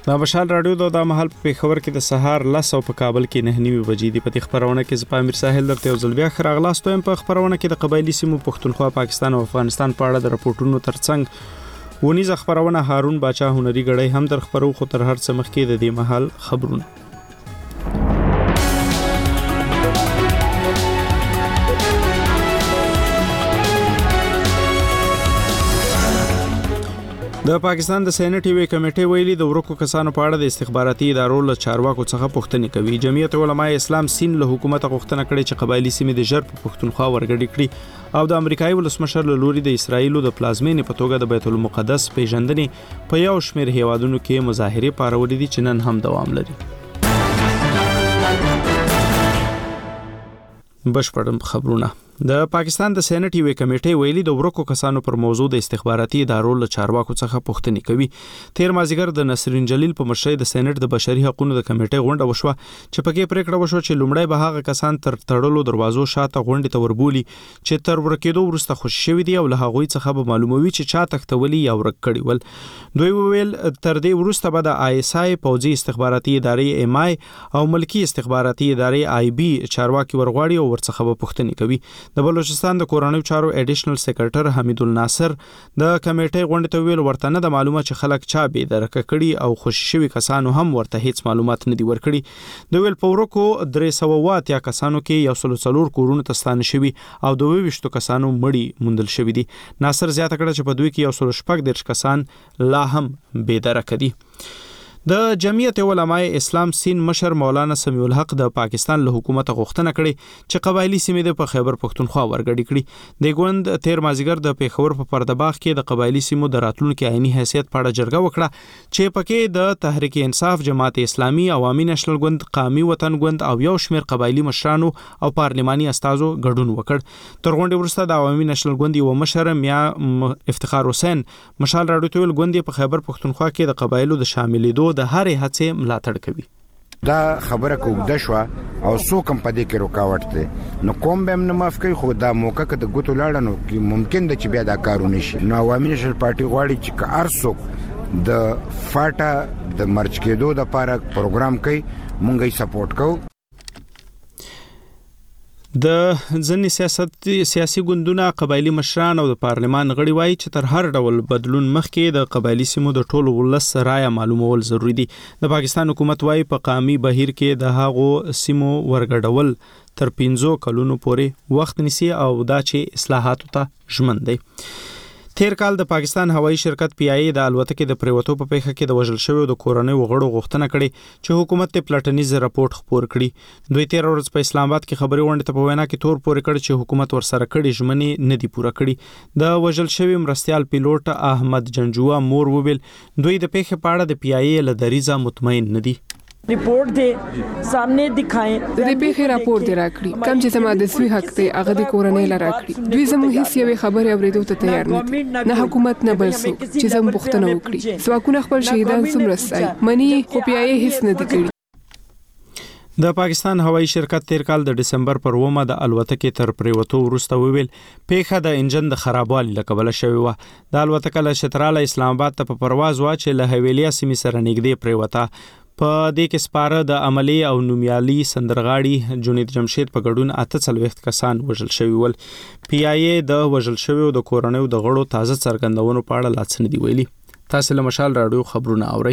دا مشال رادیو د مهال په خبر کې د سهار 10 په کابل کې 9:30 بجې د پتی خبرونه کې زپا امیر ساحل درته یو ځل بیا خراغلاستوم په خبرونه کې د قبایلی سیمو پښتونخوا پاکستان او افغانستان په اړه د راپورټونو ترڅنګ ونیز خبرونه هارون باچا هنري غړی هم در خبرو خو تر هر څه مخکې د دې مهال خبرونه د پاکستان د سېنات یوې کمیټې ویلي د ورکو کسانو په اړه د استخباراتي ادارو له چارواکو څخه پوښتنې کوي. جمعیت علماء اسلام سین له حکومت غوښتنه کړې چې قبایلی سیمې د ژر په پښتونخوا ورګډې کړي او د امریکایي ولسمشر له لوري د اسرایلو د پلازمینې په توګه د بیت المقدس پیژندنې په یو شمېر هیوادونو کې مظاهرې پارولې دي چې نن هم دوام لري. بشپړم خبرونه. د پاکستان د سېنات یوې کمیټې ویلي د ورکو کسانو پر موضوع د استخباراتي ادارو له چارواکو څخه پوښتنې کوي. تیر مازیګر د نصرین جلیل په مشرۍ د سېنات د بشري حقوقو د کمیټې غونډه وشوه چې پکې پریکړه وشوه چې لومړی به هغه کسان تر تړلو دروازو شاته غونډې ته وربولي چې تر ورکېدو وروسته خوشي شوي دي او له هغوی څخه به معلوموي چې چا تختولي یا ورک کړي ول. دوی ویل تر دې وروسته به د آی اس آی پوځي استخباراتي ادارې ایم آی او ملکی استخباراتي ادارې آی بي چارواکي ورغواړي او ورڅخه به پوښتنې کوي. د بلوچستان د کورنیو چارو اډیشنل سیکریټر حمید الناصر د کمیټې غونډې ته ویل ورته نه د معلومه چې خلک چا به درک کړي او خوشي شوي کسانو هم ورته هیڅ معلومات نه دی ورکړي. د ویل پورکو 300 یا کسانو کې 104 کورونه تستانه شوي او 22 کسانو مړي موندل شوي دي. ناصر زیاته کړه چې په دوی کې 114 کسان لا هم به درک دي. د جمعیت علماء اسلام سین مشر مولانا سمیع الحق د پاکستان له حکومت غوښتنه کړې چې قبایلی سیمې د خیبر پښتونخوا ورګډې کړي. د ګوند تیر مازیګر د پیښور په پردباغ کې د قبایلی سیمو د راتلونکو عیني حیثیت په اړه جرګه وکړه چې پکې د تحریک انصاف، جماعت اسلامي، عوامي نېشنل ګوند، قومي وطن ګوند او یو شمېر قبایلی مشرانو او پارلماني استازو ګډون وکړ. تر غونډې وروسته د عوامي نېشنل ګوند یو مشر میا افتخار حسین مشال راډیو ته ګوند په خیبر پښتونخوا کې د قبایلو د شاملېدو د هر هڅه ملاتړ کوي. دا خبره کوم د شو او سو کم پدې کې رکاوټ ده نو کوم به نه معاف کوي خو دا موقع کې د ګوتو لاړنو کې ممکن ده چې بیا دا کارونه شي. نو عوامي نېشنل پارټي غواړي چې ارڅوک د فاټا د مرچ کېدو د لپاره پروګرام کوي مونږ یې سپورټ کوو. د ځنې سیاسي ګوندونه قبایلی مشران او د پارلمان غړي وایي چې تر هر ډول بدلون مخکې د قبایلی سیمو د ټولو ولس رایه معلومول ضروری دي. د پاکستان حکومت وایي په قومي بهیر کې د هغو سیمو ورګډول تر 15 کلونو پورې وخت نیسي او دا چې اصلاحاتو ته ژمن دی. تیر کال د پاکستان هوایي شرکت پی آی ای د الوتکې د پریوتو په پیښه کې د وژل شویو د کورنیو غړو غوښتنه کړې چې حکومت ته پلټنیز راپورټ خپور کړي. دوی تیر ورځ په اسلام آباد کې خبري غونډه ته په وینا کې تور پورې کړ چې حکومت ورسره کړي ژمنې نه دي پوره کړي. د وژل شوی مرستيال پیلوټ احمد جنجوا مور وویل دوی د پیښې په اړه د پی آی ای له دریزه مطمئن نه دي. रिपोर्ट दे सामने दिखाएं د پیښې راپور دی راکړي کم چې زما د سوي حق ته هغه د کورنۍ لاره راکړي. دوی زموږ هیڅ یوې خبرې اوریدو ته تیار نه حکومت نه بل څوک چې زموږ پوښتنه وکړي. سواکونه خپل شهیدان څومره سای منی خو پیای هیڅ نه دی کړی. د پاکستان هوایي شرکت تیر کال د ډسمبر پر 9 د الوتکې تر پریوتو وروسته ویل پیښه د انجن د خرابوالي له کبله شوې و. د الوتکه له شتراله اسلام آباد ته په پرواز و چې له حویلیا سیمې سره نږدې پریوته. په دې کې سپاره د عملی او نومیالي سندرغاړي جنید جمشید په ګډون 48 کسان وژل شوي ول. پی آی ای د وژل شویو د کورنیو د غړو تازه څرګندونو په اړه لاڅ نه دی ویلي. تاسو له مشال راډیو خبرونه اورئ.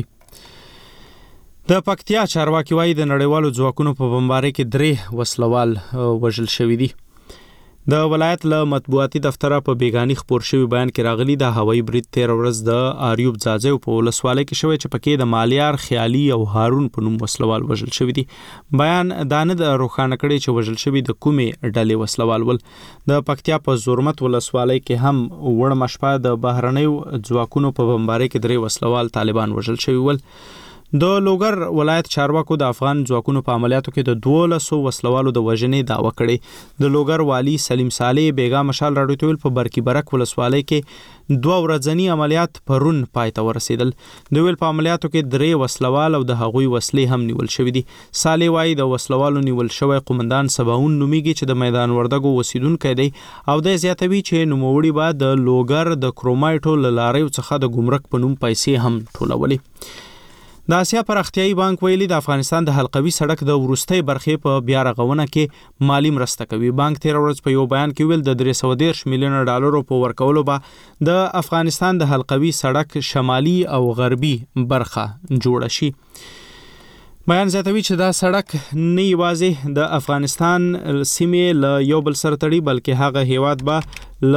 د پکتیا چارواکي وایي د نړیوالو ځواکونو په بمبارۍ کې 3 وسلوال وژل شوي دي. د ولایت له مطبوعاتي دفتره په بیگانی خبر شوی بیان کې راغلی د هوایي برید 13 ورځ د اریوب ځاځي په ولسوالۍ کې شوی چې پکې د مالیار خیالي او هارون په نوم وسلوال وژل شوی دي. بیان دانه د روخانه کړي چې وژل شوی د کومې ډلې وسلوال ول. د پکتیا په زورمت ولسوالۍ کې هم وړ مشپا د بهرنیو ځواکونو په بمبارۍ کې 3 وسلوال طالبان وژل شوی ول. د لوګر ولایت چارواکو د افغان ځواکونو په عملیاتو کې د 1200 وسلوالو د وژنې دعوه کړې. د لوګر والی سلیم صالح بیگا مشال راډیو ته په برکی برک ولسوالۍ کې 2 ورځنی عملیات پرون پای ته ورسېدل. د ویل په عملیاتو کې 3 وسلوال او د هغوی وسلې هم نیول شوې دي. صالح وايي د وسلوالو نیول شوی قومندان سباون نومیږي چې د میدان وردګو اوسیدونکو دی او د زیاتوي چې نوموړي بعد د لوګر د کرومایټو لاریو څخه د ګمرک په نوم پیسې هم ټولولې. د اسیا پراختیایي بانک ویلي د افغانستان د حلقوي سړک د وروستۍ برخې په بیا رغونه کې مالی مرسته کوي. بانک تیر ورځ په یو بیان کې ویل د 313 میلیون ډالرو په ورکولو به د افغانستان د حلقوي سړک شمالي او غربي برخه جوړه شي. بیان زیاتوي چې دا سړک نه یوازې د افغانستان سیمې له یو بل سره تړي بلکې هغه هیواد به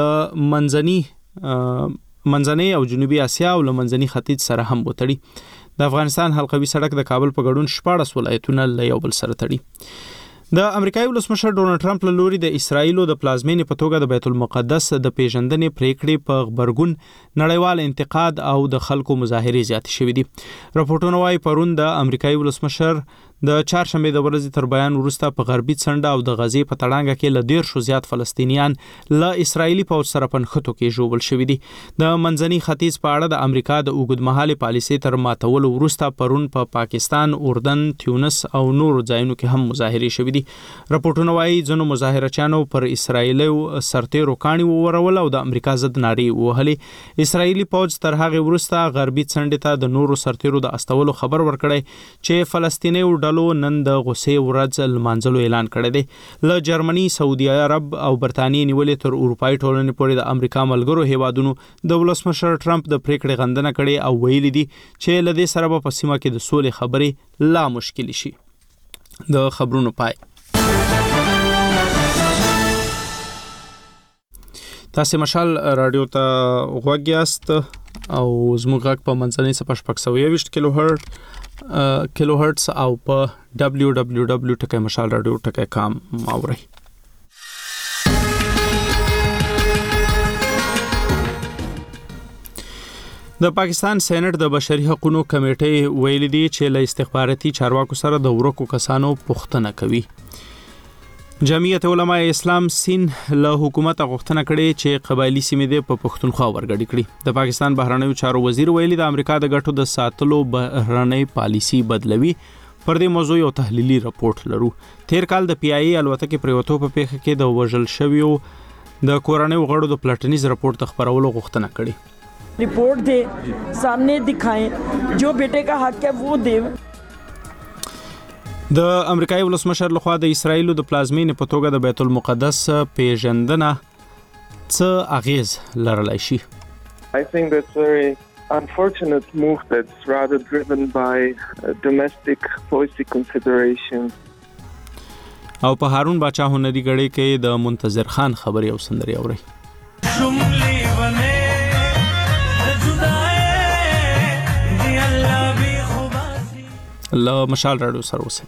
له منځنۍ او جنوبي اسیا او له منځني ختیځ سره هم وتړي. د افغانستان حلقوي سړک د کابل په ګډون 14 ولایتونه له یو بل سره تړي. د امریکایي ولسمشر ډونالد ټرمپ له لوري د اسرایلو د پلازمینې په توګه د بیت المقدس د پیژندنې پریکړې په خبرګون نړیوال انتقاد او د خلکو مظاهرې زیات شوې دي. راپورټونه وايي پرون د امریکایي ولسمشر د چهارشنبه د ورځې تر بیان وروسته په غربي څنډه او د غزې په تړانګه کې له 1.5 زیات فلسطینیان له اسرایلی پوځ سره پنښتو کې ژوبل شوي دي. د منځني ختیځ په اړه د امریکا د اوږدمهالې پالیسۍ تر ماتولو وروسته پرون په پاکستان، اردن، تیونس او نورو ځایونو کې هم مظاهرې شوې دي. راپورټونه وايي ځینو مظاهرچیانو پر اسرایلی سرتیرو کاڼي وورول او د امریکا ضد نارې وهلې. اسرایلی پوځ تر هغه وروسته غربي څنډې ته د نورو سرتیرو د استولو خبر ورکړی چې فلسطیني نن د غوسې ورځ لمانځلو اعلان کړی دی. له جرمني، سعودي عرب او برتانیې نیولې تر اروپایي ټولنې پورې د امریکا ملګرو هیوادونو د ولسمشر ټرمپ د پریکړې غندنه کړې او ویلي دي چې له دې سره به په سیمه کې د سولې خبرې لا مشکل شي. د خبرونو پای. تاسو مشال رادیو ته غوږ یاست او زموږ غږ په منځنۍ صفحه 620 کیلو هرتز او په www.mashalradio.com ماوري. د پاکستان سېنات د بشري حقوقو کمیټې ویلي دي چې له استخباراتي چارواکو سره د ورکو کسانو پوښتنه کوي. جمعیت علماء اسلام سین له حکومت غوښتنه کړې چې قبایلی سیمې د پښتونخوا ورګډې کړي. د پاکستان بهرنیو چارو وزیر ویلي د امریکا د ګټو د ساتلو بهرنۍ پالیسی بدلوي. پر دې موضوع یو تحلیلي راپورټ لرو. تیر کال د پی آی ای الوتکې پریوتو په پیښه کې د وژل شویو د کورنۍ غړو د پلټنیز راپورټ خبرولو غوښتنه کړې. रिपोर्ट दे सामने दिखाएं जो बेटे का हक है वो दे. د امریکایي ولسمشر لخوا د اسرایلو د پلازمینې په توګه د بیت المقدس پیژندنه څه اغیز لرلای شي؟ I think that's very unfortunate move that's rather driven by domestic policy considerations. او په هارون باچا هنري غړي کې د منتظر خان خبري او سندري اوري. الله مشال رادیو سره اوسه.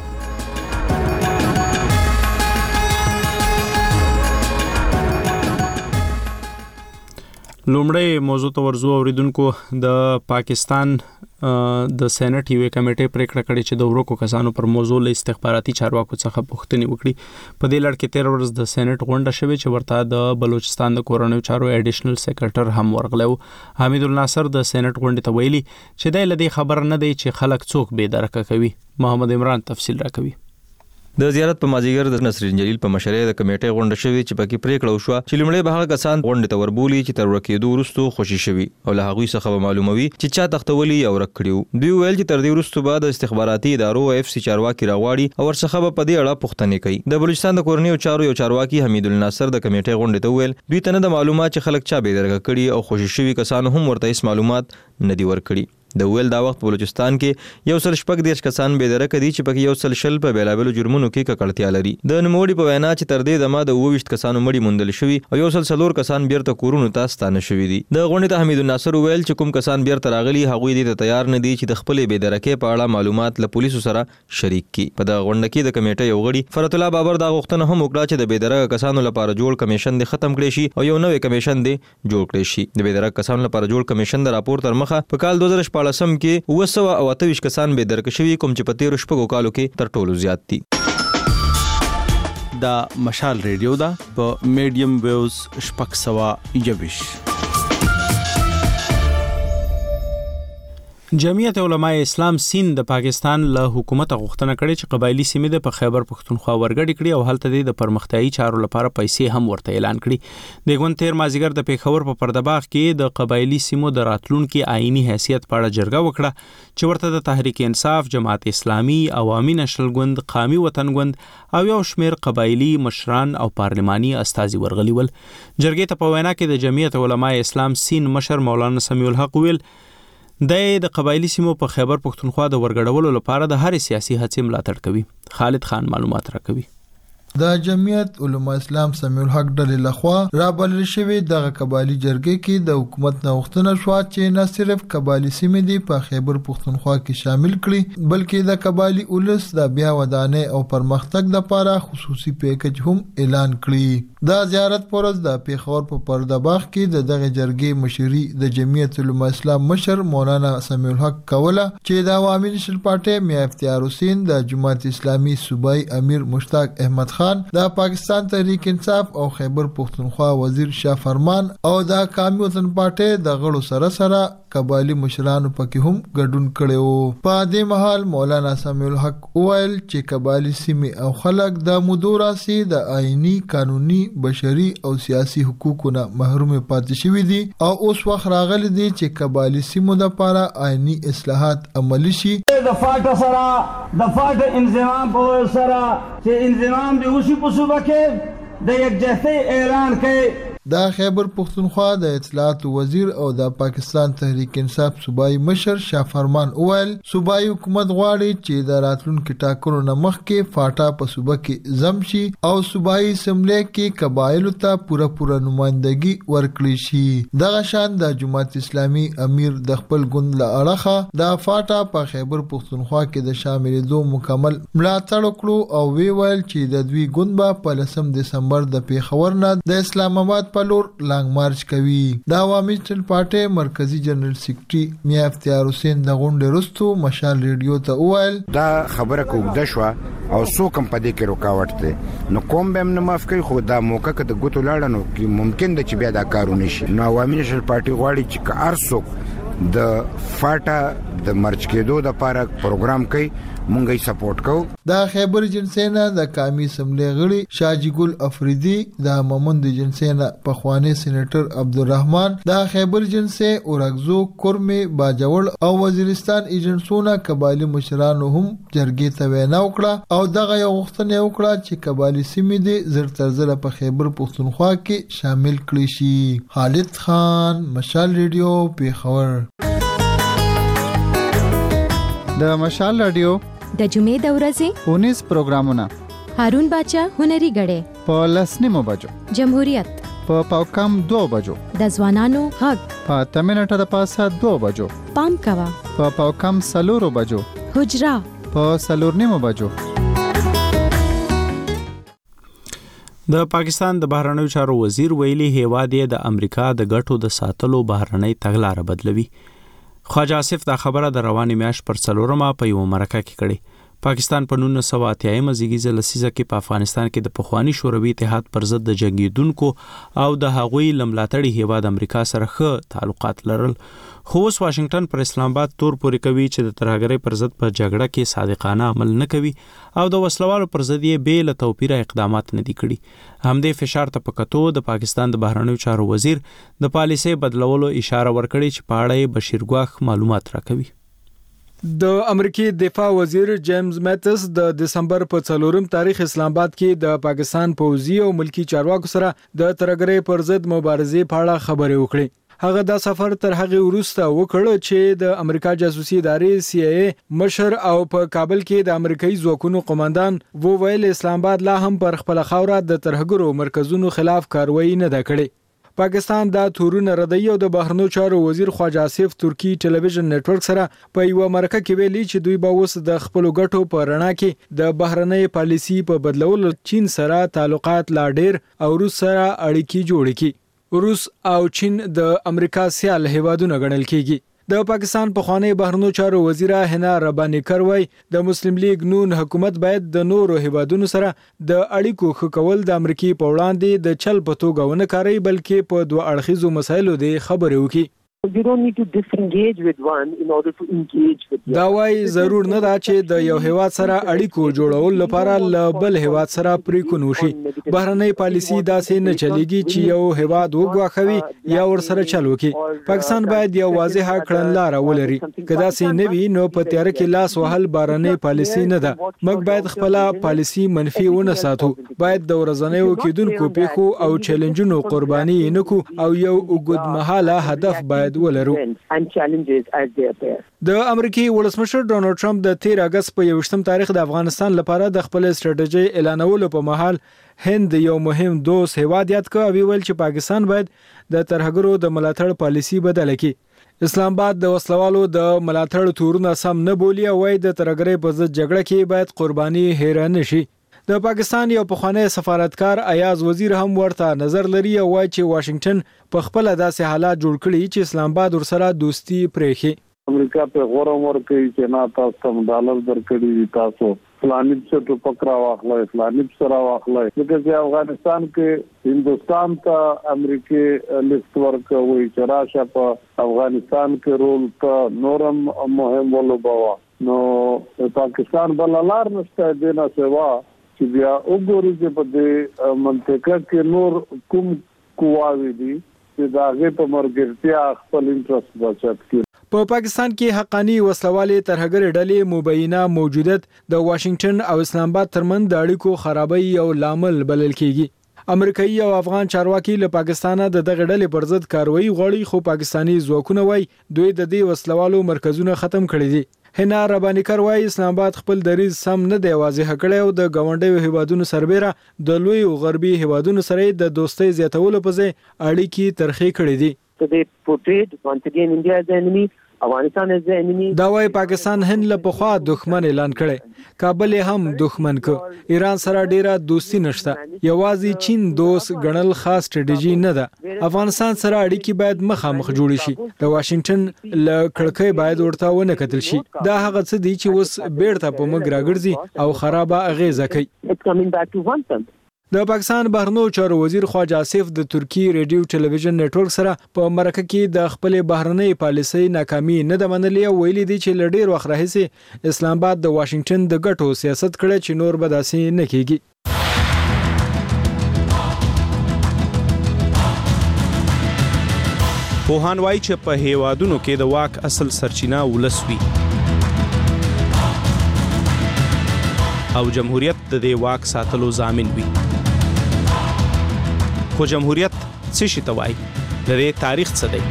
لومړی موضوع ته ورزو اوریدونکو. د پاکستان د سېنات یو کمیټې پریکړه کړې چې د ورکو کسانو پر موضوع له استخباراتي چارواکو څخه پوښتنې وکړي. په دې لړ کې 13 ورځ د سېنات غونډه شوې چې ورته د بلوچستان د کورنیو چارو ایډیشنل سیکریټر هم ورغلو. حمید الناصر د سېنات غونډې ته ویلي چې د لدې خبر نه دی چې خلک څوک بې درکه کوي. محمد عمران تفصیل راکوي. د زیارت په مازیګر د نصرین جلیل په مشرۍ د کمیټې غونډه شوې چې پکې پریکړه وشوه چې لومړی به هغه کسان غونډې ته وربولي چې تر ورکېدو وروسته خوشي شوي او له هغوی څخه معلوموي چې چا تختولي یا ورک کړي. دوی ویل چې تر دې وروسته به د استخباراتي ادارو اف سی چارواکي راغواړي او ورڅخه به په دې اړه پوښتنې کوي. د بلوچستان د کورنیو چارو یو چارواکي حمید الناصر د کمیټې غونډې ته ویل دوی ته نه د معلومات چې خلک چا بې درګه کړي او خوشي شوي کسانو هم ورته هیڅ معلومات نه دي ورکړي. د ویل دا وخت بلوچستان کې 114 کسان بې درکه دي چې پکې 100 په بیلابلو جرمونو کې ککړتیا لري. د نوموړي په وینا چې تر دې دمه د 22 کسانو مړي موندل شوي او 104 کسان بیرته کورونو ته ستانه شوي دي. د غونډې ته حمید الناصر ویل چې کوم کسان بیرته راغلي هغوی دې ته تیار نه دي چې د خپلې بې درکې په اړه معلومات له پولیسو سره شریک کړي. په دغه غونډه کې د کمیټې یو غړي فرت الله بابر دا غوښتنه هم وکړه چې د بې درکه کسانو لپاره جوړ کمیشن دې ختم کړي شي او یو نوې کمیشن دې جوړ کړي شي. د بې درکه کسانو لپاره جوړ کمیشن د راپور تر مخه په کال 2014 کې 228 کسان بې درکه شوي کوم چې په 13 کالو کې تر ټولو زیات دي. دا مشال ریډیو دا په میډیم ویوز 621. جمعیت علماء اسلام سیند د پاکستان له حکومت غوښتنه کړې چې قبایلی سیمې د په خیبر پښتونخوا ورګړې کړي او هلته د پرمختیايي چارو لپاره پیسې هم ورته اعلان کړي. د غون 13 مازیګر د پیښور په پردباغ کې د قبایلی سیمو د راتلونکو آئینی حیثیت په اړه جرګه وکړه چې ورته د تحریک انصاف، جماعت اسلامي، عوامي نشل ګوند، قومي وطن ګوند او یو شمېر قبایلی مشران او پارلماني استازي ورغلي ول. جرګې ته په وینا کې د جمعیت علماء اسلام سیند مشر مولانا سمیع الحق ویل د قبایلی سیمو په خیبر پښتونخوا د ورګړولو لپاره د هر سیاسي هڅې ملاتړ کوي. خالد خان معلومات راکوي. د جمعیت علماء اسلام سمیع الحق ډلې لخوا رابلل شوی د قبایلی جرګې کې د حکومت غوښتنه شو چې نه صرف قبایلی سیمې دی په خیبر پښتونخوا کې شامل کړي بلکې د قبایلی اولس د بیا ودانې او پرمختګ لپاره خصوصي پیکج هم اعلان کړي. دا زیارت پرز د پیښور په پردباغ کې د دغه جرګې مشري د جمعیت علماء اسلام مشر مولانا سمیع الحق کوله چې د عوامي نشل پارټي میا افتیار حسین، د جماعت اسلامي صوبای امیر مشتاق احمد خان، د پاکستان تحریک انصاف او خیبر پښتونخوا وزیر شاه فرمان او د قومي وطن پارټي د غړو سره قبایلی مشرانو پکې هم ګډون کړي. په دې مهال مولانا سمیع الحق وویل چې قبایلی سیمې او خلک د مدوراسي د آئینی، قانوني، بشري او سیاسي حقوقو نه محروم پاتې شوي دي او اوس وخت راغلی دی چې قبایلی سیمو لپاره آئینی اصلاحات عملي شي. د فاټ سره د فاټ انضمام په سره چې انضمام دی اوسې په صوبه کې د یکجهتۍ اعلان کړي. د خیبر پښتونخوا د اطلاعات وزیر او د پاکستان تحریک انصاف صوبایي مشر شاه فرمان وویل صوبایي حکومت غواړي چې د راتلونکو ټاکنو نه مخکې فاټا په صوبه کې ضم شي او صوبایي اسمبلی کې قبایلو ته پوره نمائندګي ورکړي شي. دغه شان د جماعت اسلامي امیر د خپل ګوند له اړخه د فاټا په خیبر پښتونخوا کې د شاملېدو مکمل ملاتړ وکړو او ویل چې د دوی ګوند په 10 دسمبر د پیښور نه د اسلام آباد په لور لانګ مارچ کوي. د عوامي نشل پارټي مرکزی جنرال سیکریټري میا افتیار حسین د غونډې وروسته مشال ریډیو ته وویل دا خبره کوږه شو او څوک هم په دې کې رکاوټ دی نو کوم به نه معاف کوي خو دا موقع کې د ګوتو لاړنو کې ممکن ده چې بیا دا کارونه شي. نو عوامي نشل پارټي غواړي چې هر څوک د فاټا د مرچ کېدو د لپاره پروګرام کوي مونږ یې سپورټ کوو. د خیبر جنسینا د قومي اسمبلی غړي شاجی ګل افریدي، د ممند جنسینا پخوانی سېنیټر عبدالرحمن، د خیبر جنسي اورغزو کورمي باجوړ او وزیرستان ایجنټونه قبایلی مشرانو هم جرګې ته وینا وکړه او دغه یو غوښتنه وکړه چې قبایلی سیمې دې زر تر زر په خیبر پښتونخوا کې شامل کړي شي. خالد خان، مشال ریډیو، پیښور. د مشال رادیو د جمعې د ورځې 19 پروګرامونه هارون باچا هنري غړې په 10 بجو، جمهوریت په پاوکم 2 بجو، د ځوانانو حق په 8 منټه د پاسه 2 بجو، پام کوا په پاوکم 4 بجو، حجرا په 4 بجو. د پاکستان د بهرنیو چارو وزیر ویلي هیواد یې د امریکا د ګټو د ساتلو بهرنۍ تګلارې بدلوي. خواجه آصف دا خبره د روانې میاشت پر 4 په یو مرکه کې کړې. پاکستان په 1980 زیږیزه لسیزه کې په افغانستان کې د پخوانی شوروي اتحاد پر ضد د جنگیدونکو او د هغوی لملاتړي هیواد امریکا سره ښه تعلقات لرل. خو اوس واشنگټن پر اسلام آباد تور پورې کوي چې د ترهګرۍ پر ضد په جګړه کې صادقانه عمل نه کوي او د وسلوالو پر ضد یې بې له توپیره اقدامات نه دي کړي. همدې فشار ته په کتو د پاکستان د بهرنیو چارو وزیر د پالیسۍ بدلولو اشاره ورکړې چې په اړه یې بشیر ګواخ معلومات راکوي. د امریکای دفاع وزیر جیمز میتس د دسمبر په 4 تاریخ اسلام آباد کې د پاکستان پوځي او ملکی چارواکو سره د ترهګرۍ پر ضد مبارزې په اړه خبرې وکړې. هغه دا سفر تر هغه وروسته وکړ چې د امریکا جاسوسي ادارې CIA مشر او په کابل کې د امریکایي ځواکونو قوماندان وویل اسلام آباد لا هم پر خپل خاوره د ترهګرو مرکزونو خلاف کاروایی نه ده کړې. پاکستان دا تورونه ردی او د بهرنیو چارو وزیر خواجه آصف ترکی ټلویزیون نتورک سره په یو مرکه کې ویلي چې دوی به اوس د خپل ګټو په رڼا کې د بهرنۍ پالیسي په بدلولو چین سره تعلقات لا ډیر او روس سره اړیکې جوړې کړي. روس او چین د امریکا سیال هیوادونه ګڼل کیږي. د پاکستان پخوانی بهرنیو چارو وزیره حنا ربانی کروي د مسلم لیگ نون حکومت باید د نورو هیوادونو سره د اړیکو ښه کول د امریکای په وړاندې د چل په توګه ونه کاري بلکې په دوه اړخیزو مسایلو د خبرې وکړي. You don't need to disengage with one in order to engage with the other. دا وای ضرور نه دا چې د یو هیواد سره اړیکو جوړول لپاره ل بل هیواد سره پریکون وشي. بهرنۍ پالیسی داسې نه چلیږي چې یو هیواد وګواخوي یا ور سره چل وکړي. پاکستان باید یو واضحه کړنلاره ولري. کدا سي نه وي نو په تیار کې لاس وهل بهرنۍ پالیسی نه ده. موږ باید خپل پالیسی منفي ونه ساتو. باید د ورځنیو کېدونکو پیښو او چیلنجونو قرباني نه کو او یو اوږدمهاله هدف باید ولرو. د امریکای ولسمشر ډونالد ټرمپ د 13 اگست په 21 تاریخ د افغانستان لپاره د خپل استراتیژي اعلانولو په مهال هند یو مهم دوست هیواد یاد کړ او ویل چې پاکستان باید د ترهګرو د ملاتړ پالیسی بدل کړي. اسلام آباد د وسلوالو د ملاتړ تورونه سم نه بولي او وايي د ترهګرۍ په ضد جګړه کې باید قرباني هېر نه شي. د پاکستان یو پخوانی سفارتکار ایاز وزیر هم ورته نظر لري او وايي چې واشنگټن په خپل داسې حالات جوړ کړي چې اسلام آباد ورسره دوستي پرېخي. امریکا په غوړ عمر کې چې نه تاسو ډالر درکړي تاسو فلانی څه ټو پکرا واخلای فلانی سره واخلای چې افغانستان کې هندستان ته امریکای لیست ورکوي چې راشه په افغانستان کې رول ته نورم مهم ولوبوا نو پاکستان بللار نشته دینه سوا چې بیا وګورئ چې په دې منطقه کې نور کوم قواوی دي چې دا هغه په مرګرتیا خپل انټرست بچت کړي. په پاکستان کې حقانی وسلوالې ترهګر ډلې مبینه موجودیت د واشنگټن او اسلام آباد ترمن د اړیکو خرابۍ او لامل بلل کیږي. امریکایي او افغان چارواکي له پاکستانه د دغه ډلې پر ضد کاروایی غواړي خو پاکستانی ځواکونه وایي دوی د دې وسلوالو مرکزونه ختم کړي دي. هنا ربانیکر وایي اسلام آباد خپل دریځ سم نه دی واضح کړی او د ګاونډیو هیوادونو سربېره د لوی او غربي هیوادونو سره د دوستۍ زیاتولو په ځای اړیکې ترخې کړې دي. So they portrayed once again India as the enemy. افغانستان از انیمی دا وای پاکستان هند له پخوا دښمن اعلان کړي. کابل هم دښمن ک. ایران سره ډیره دوستی نشته. یوازې چین دوست ګڼل خاص ستراتیژي نه ده. افغانستان سره اړیکې باید مخامخ جوړ شي. د واشنگټن له کړکۍ باید ورته ونه کتل شي. دا هغه څه دي چې اوس بیرته په موږ راګرځي او خرابه اغیزه کوي. د پاکستان بهرنیو چارو وزیر خواجه آصف د ترکی ریډیو ټلویزیون نتورک سره په مرکه کې د خپل بهرنۍ پالیسۍ ناکامي نه د منلې او ویلي دي چې لډیر وخت راهیسې اسلام آباد د واشنگټن د ګټو سیاست کړی چې نور به داسې نه کیږي. پوهان وایي چې په هیوادونو کې د واک اصل سرچینه ولس وي او جمهوریت د دې واک ساتلو ضامن وي. خو جمهوریت څه شي ته وایي؟ د دې تاریخ څه دی؟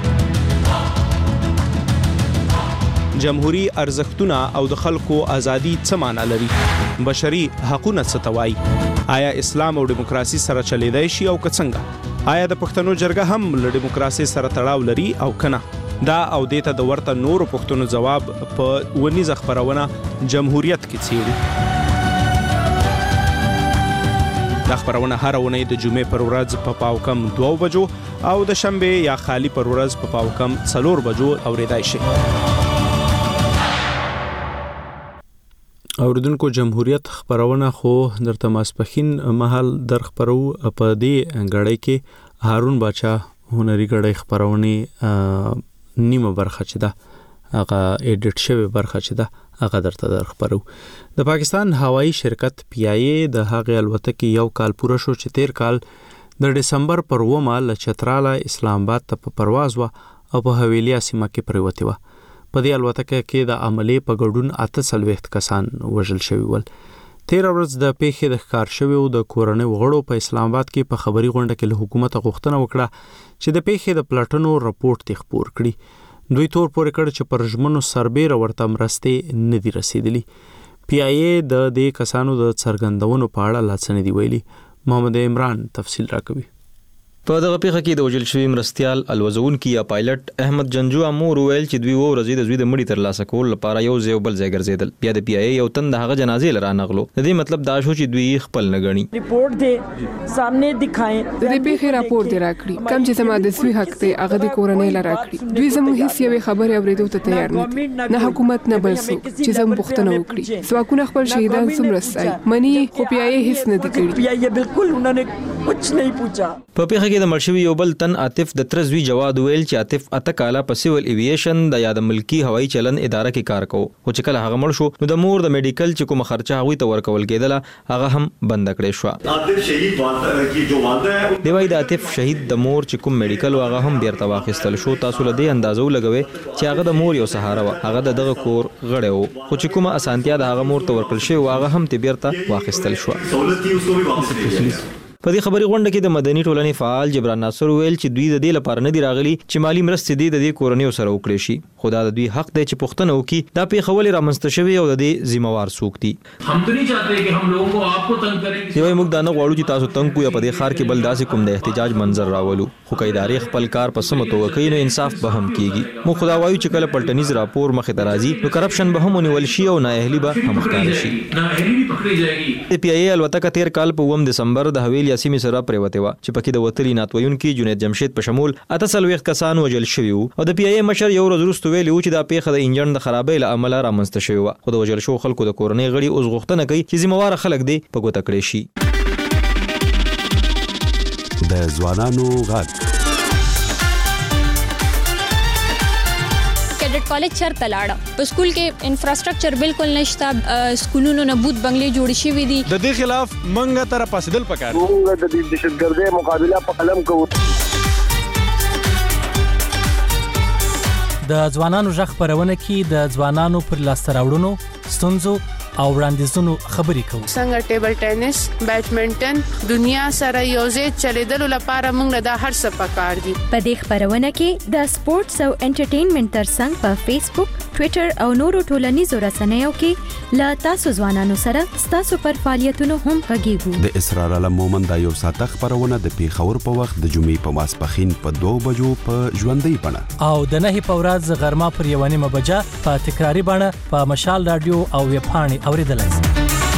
جمهوری ارزښتونه او د خلکو ازادي څه معنا لري؟ بشري حقوقونه څه ته وایي؟ آیا اسلام او دیموکراسي سره چلیدای شي او که څنګه؟ آیا د پښتنو جرګه هم له دیموکراسي سره تړاو لري او کنه؟ دا او دیته د ورته نورو پښتنو جواب په ونیزه خبرونه جمهوریت کې څیړي. دا خبرونه هر اونۍ د جمعې پر ورځ په پاوکم 2 بجو او د شنبه یا خالی پر ورځ په پاوکم 4 بجو اوریدای شي. اوریدونکو جمهوریت خبرونه خو درته ماسپخین محل در خبرو په دې غړې کې هارون باچا هنري غړې خبرونه نیمه برخه چي ده هغه ایډیټ شوی برخه چي ده هغه درته در خبرو. د پاکستان هوایی شرکت پی آی ای د هغه الوتکې یو کال پوره شو چې 13 کال د دسمبر پر 9 له چتراله اسلام آباد ته په پرواز و او په حویلیا سیمه کې پریوتی و. په دې الوتکه کې د عملي په ګډون 38 کسان وژل شوي ول. 13 ورځ د پیښې د ښکار شوی او د کورنۍ وغړو په اسلام آباد کې په خبري غونډه کې له حکومت غوښتنه وکړه چې د پیښې د پلاتونو راپورټ ته خبر کړي. دوی تور پورې کړ چې پر ژمنو سربېره ورته مرستې نه دي رسیدلي. پی آی ای د دې کسانو د څرګندونو په اړه لا څه نه دی ویلي. محمد عمران تفصیل راکوي. په دغه پیښه کې د وژل شوي مرستیال الوزونکي یا پایلټ احمد جنجو امور ویل چې دوی ورځې د زوی د مړي ترلاسه کول لپاره یو ځای بل ځای ګرځیدل. بیا د پی آی ای یو تن د هغه جنازې لره نغلو. د دې مطلب دا شو چې دوی خپل نه غني. Report دې سامنے دکھائیں. د دې پیښې راپور دی راکړي. کم چې زما د سوي حق ته هغه د کورنۍ لاره راکړي. دوی زموږ هیڅ یو خبره اورېدو ته تیار نه دي. نه حکومت نه بل څوک چې زموږ پوښتنه وکړي. سواکونه خپل شهیدان څومره سای منی خو پی آی ای هیڅ نه دي کړی. پی آی ای بالکل انہوں نے कुछ नहीं पूछा। په پیښه کې د مړشوي یو بل تن عاطف د ترزوی جواد ویل چې عاطف اته کاله په سیول ایویشن د یاد ملکی هوایي چلن اداره کې کار کوي، خو چې کله هغه مړ شو نو د مور د میډیکل چې کوم خرچه هغوی ته ورکول کېدله هغه هم بند کړې شو. عاطف شهید کی جو والده ہے دی وای د عاطف شهید د مور چې کوم میډیکل هغه هم بیرته واخیستل شو. تاسو له دې اندازو لګوي چې هغه د مور یو سهاره و، هغه دغه کور غړی و، خو چې کومه اسانتیا د هغه مور ته ورکړل شوی هغه هم ته بیرته واخیستل شو. سہولت تھی اس کو بھی واپس لے لیا. په دې خبري غونډه کې د مدني ټولنې فعال جبران ناصر ویل چې دوی د دې لپاره نه دی راغلي چې مالی مرستې د دې کورنۍ سره وکړي شي، خو دا د دوی حق دی چې پوښتنه وکړي دا پیښول رامنځته شوی او د دې ذمہوار څوک دي. हम तो नहीं चाहते कि हम लोगों को आपको तंग करें. دی موږ دا نه غواړو چې تاسو تنگ کو یا په دې خار کې بل داسې کوم د احتجاج منظر راولو، خو که ادارې خپل کار په سمه توګه کوي نو انصاف به هم کیږي. موږ خدا وایو چې کله پلټنیز راپور مخې ته راځي نو کرپشن به هم ونیول شي او نااهلي به هم ښکاره شي. نااهلي بھی پکړی جائے گی. د پی ای الوتکه تیر کال په 9 دسمبر د حویلیا سیمې سره پریوته و چې پکې د وتلی ناتویونکي جنید جمشید په شمول 48 کسان وژل شوي وو او د پی ای مشر یو ورځ وروسته ویلي و چې دا پیښه د انجن د خرابۍ له امله رامنځته شوې وه، خو د وژل شوو خلکو د کورنۍ غړي اوس غوښتنه کوي چې ذمہواره خلک دې په ګوته کړی شي. د ځوانانو غږ कैडेट कॉलेज चरته لاړه په سکول کې انفراستراکچر بالکل نشته، سکولونو نه بوت بنگلې جوړ شوي دي. د دې خلاف منګه تر پاسدل پکار موږ د دهشتګردۍ مقابله په قلم کوو. د ځوانانو ژغ خپرونه کې د ځوانانو پر لاسته راوړنو، ستونزو او وړاندیزونو خبرې کوو. څنګه ټیبل ټینس، بیډمنټن دنیا سره یوځای چلیدلو لپاره موږ د هر څه پکار دي. په دې خبرونه کې د سپورتس او انټرټینمنټ ترڅنګ په فیسبوک، ټوئیټر او نورو ټولنیزو رسنیو کې لا تاسو ځوانانو سره ستاسو پر فعالیتونو هم غږیږو. د اسرار علم مومند یو ساعت خبرونه د پیښور په وخت د جمعې په ماسپښین په 2 بجو په ژوندۍ بڼه او د 9 په ورځ غرمه پر 1 بجه په تکراری بڼه په مشال رادیو او ویب پاڼې اوریدلای شئ.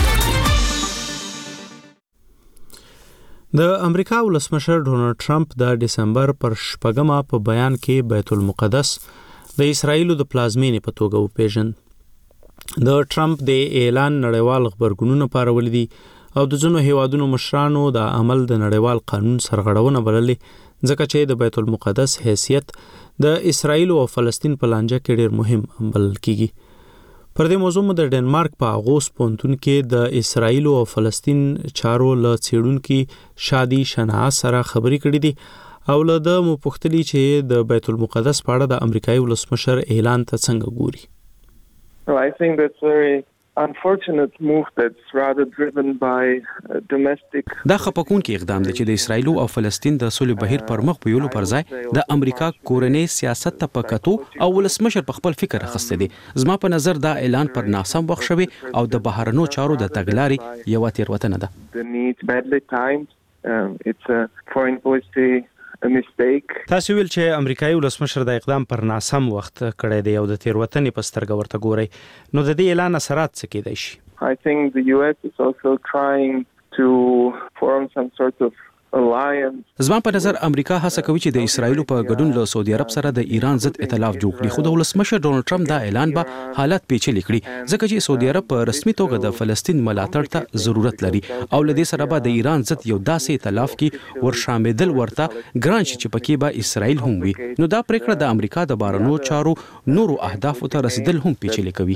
د امریکا ولسمشر ډونالد ټرمپ د دسمبر پر 8 په بیان کې بیت المقدس د اسرایلو د پلازمینې په توګه وپیژند. د ټرمپ د اعلان نړیوال خبرګونونه پارولې دي او د ځینو هیوادونو مشرانو د عمل د نړیوال قانون سرغړونه بللې، ځکه چې د بیت المقدس حیثیت د اسرایلو او فلسطین په لانجه کې ډېر مهم بلل کیږي. پر دې موضوع د ډنمارک په اغوس پونتون کې د اسرایلو او فلسطین چارو له څېړونکي شادي شناع سره خبرې کړې دي او له د مپوښتلي چې د بیت المقدس په اړه د امریکایي ولسمشر اعلان ته څنګه ګوري. I think that's very unfortunate move that's rather driven by domestic. دا خپکون کې اقدام دی چې د اسرایل او فلسطین د صلح بهیر پر مخ بیولو پر ځای د امریکا کورنۍ سیاست ته پکاتو او ولسمشر په خپل فکر اخسته دي. زما په نظر دا اعلان پر ناسم وخت شوی او د بهرنو چارو د تګلارې یو تیروتنه ده. The need badly timed. It's a foreign policy تاسو ویل چې امریکایي ولسمشر د اقدام پر ناسم وخت کړی دی او د تیروتنې په سترګه ورته ګوري، نو د دې اعلان اثرات څه کېدای شي؟ I think the US is also trying to form some sort of alliance. زما په نظر امریکا هڅه کوي چې د اسرایل په ګډون له سعودي عرب سره د ایران ضد ائتلاف جوړ کړي، خو د ولسمشر ډونالد ټرمپ دا اعلان به حالات پیچلي کړي، ځکه چې سعودي عرب په رسمي توګه د فلسطین ملاتړ ته ضرورت لري او له دې سره به د ایران ضد یو داسې ائتلاف کې ورشامېدل ورته ګران شي چې پکې به اسرائیل هم وي. نو دا پریکړه د امریکا د بهرنیو چارو نورو اهدافو ته رسیدل هم پیچلي کوي.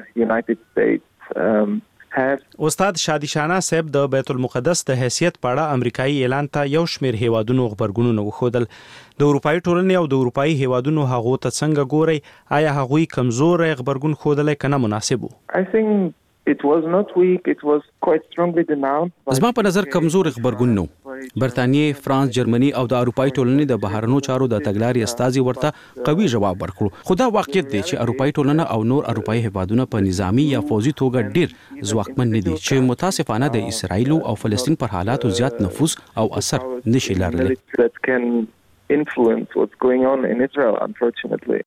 استاد شادي شانا صاحب د بیت المقدس د حیثیت په اړه امریکایي اعلان ته یو شمېر هیوادونو خبرګونونه وښودل. د اروپאי ټولنې او د اروپאי هیوادونو هغو ته څنګه ګوري؟ آیا هغوی کمزور خبرګون ښودلی که نه مناسب وو؟ I think it was not weak, it was quite strongly denounced. زما په نظر کمزور خبرګون نو. برتانیې، فرانس، جرمني او د اروپאי ټولنې د بهرنیو چارو د تګلارې استازي ورته قوي جواب ورکړو. خو دا واقعیت دی چې اروپאי ټولنه او نور اروپאי هیوادونه په نظامی یا فوزي توګه ډیر ځواکمن نه دي چې متاسفانه د اسرایل او فلسطین پر حالاتو زیات نفوذ او اثر نشي لرلی. That can influence what's going on in Israel, unfortunately.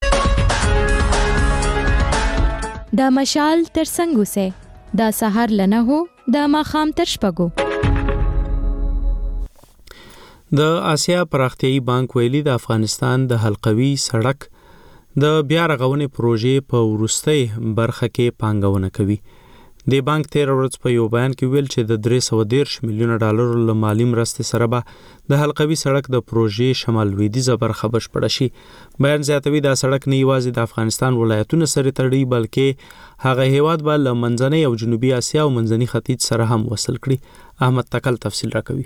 دا مشال تر څنګه سه دا سحر لنه هو دا ماخام تر شپګو. د آسیا پراختیایي بانک ویلي د افغانستان د حلقوي سړک د بیا رغونې پروژې په وروستۍ برخه کې پانګونه کوي. د بانک 13 ورځ په یو بیان کې ویل چې د 313 میلیون ډالر له مالی مرستې سره به د حلقوي سړک د پروژې شمال لویدیځه برخه بشپړه شي. بیان زیاتوي دا سړک نه یوازې د افغانستان ولایتونو سره تړي بلکې هغه هیواد به له منځنۍ او جنوبي اسیا او منځني ختیځ سره هم وصل کړي. احمد تکل تفصیل راکوي.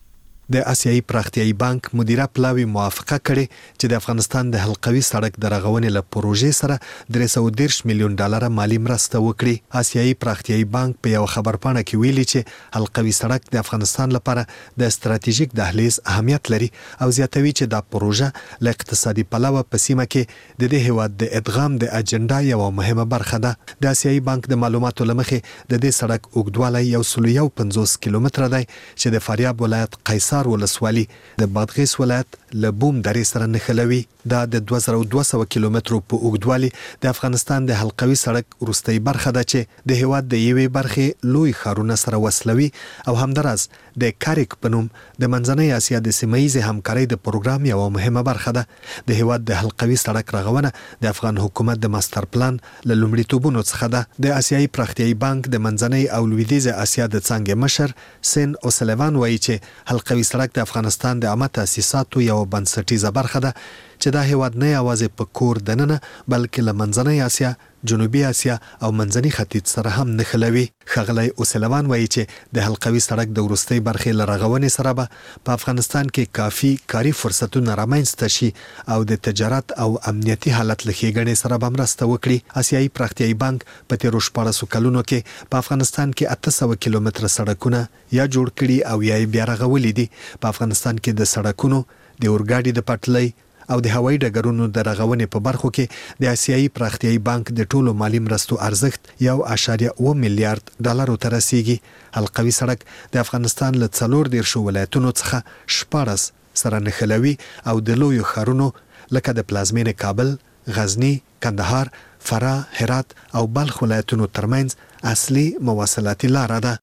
د آسیایي پراختیایي بانک مدیره پلاوی موافقه کړې چې د افغانستان د حلقوي سړک د رغونې له پروژې سره 313 میلیون ډالر مالی مرسته وکړي. آسیایي پراختیایي بانک په یو خبرپاڼه کې ویلي چې حلقوي سړک د افغانستان لپاره د ستراتیژیک دهلیز اهمیت لري او زیاتوي چې دا پروژه له اقتصادي پلوه په سیمه کې د دې هیواد د ادغام د اجنډا یو مهمه برخه ده. د آسیایي بانک د معلوماتو لمخې د دې سړک اوږدوالی 150 کیلومتره دی چې د فاریاب ولایت قیصر ولسوالي د بادغیس ولایت له بوم درې سره نښلوي. دا د 2200 کیلومترو په اوږدوالي د افغانستان د حلقوي سړک وروستۍ برخه ده چې د هیواد د یوې برخې لوی ښارونه سره وصلوي او همداراز د کاریک په نوم د منځنۍ اسیا د سیمه‌ییزې همکارۍ د پروګرام یوه مهمه برخه ده. د هیواد د حلقوي سړک رغونه د افغان حکومت د ماستر پلان له لومړیتوبونو څخه ده. د آسیایي پراختیایي بانک د منځنۍ او لویدیځې اسیا د څانګې مشر سین اوسلیوان وایي چې حلقوي سړک د افغانستان د عامه تاسیساتو یو بنسټیزه برخه ده چې دا هیواد نه یوازې په کور دننه بلکې له منځنۍ اسیا، جنوبي اسیا او منځني ختیځ سره هم نښلوي. ښاغلی اوسلیوان وایي چې د حلقوي سړک د وروستۍ برخې له رغونې سره به په افغانستان کې کافي کاري فرصتونه رامنځته شي او د تجارت او امنیتي حالت له ښېګڼې سره به مرسته وکړي. آسیایي پراختیایي بانک په تیرو 14 کلونو کې په افغانستان کې 800 کیلومتره سړکونه یا جوړ کړي او یا بیا رغولي دي. په افغانستان کې د سړکونو، د اورګاډي د پټلۍ او د هوایي ډګرونو د رغونې په برخو کې د آسیایي پراختیایي بانک د ټولو مالی مرستو ارزښت 1.7 میلیارډ ډالرو ته رسیږي. حلقوي سړک د افغانستان له 14 ولایتونو څخه 14 سره نښلوي او د لویو ښارونو لکه د پلازمینې کابل، غزني، کندهار، فراه، هرات او بلخ ولایتونو ترمنځ اصلي مواصلاتي لاره ده.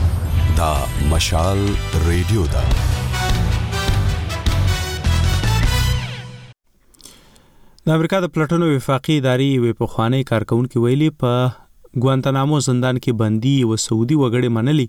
دا مشال ریډیو ده. د امریکا د پلټنو وفاقي ادارې یوې پخوانۍ کارکونکې ویلي په ګوانتانامو زندان کې بندي یو سعودي وګړی منلي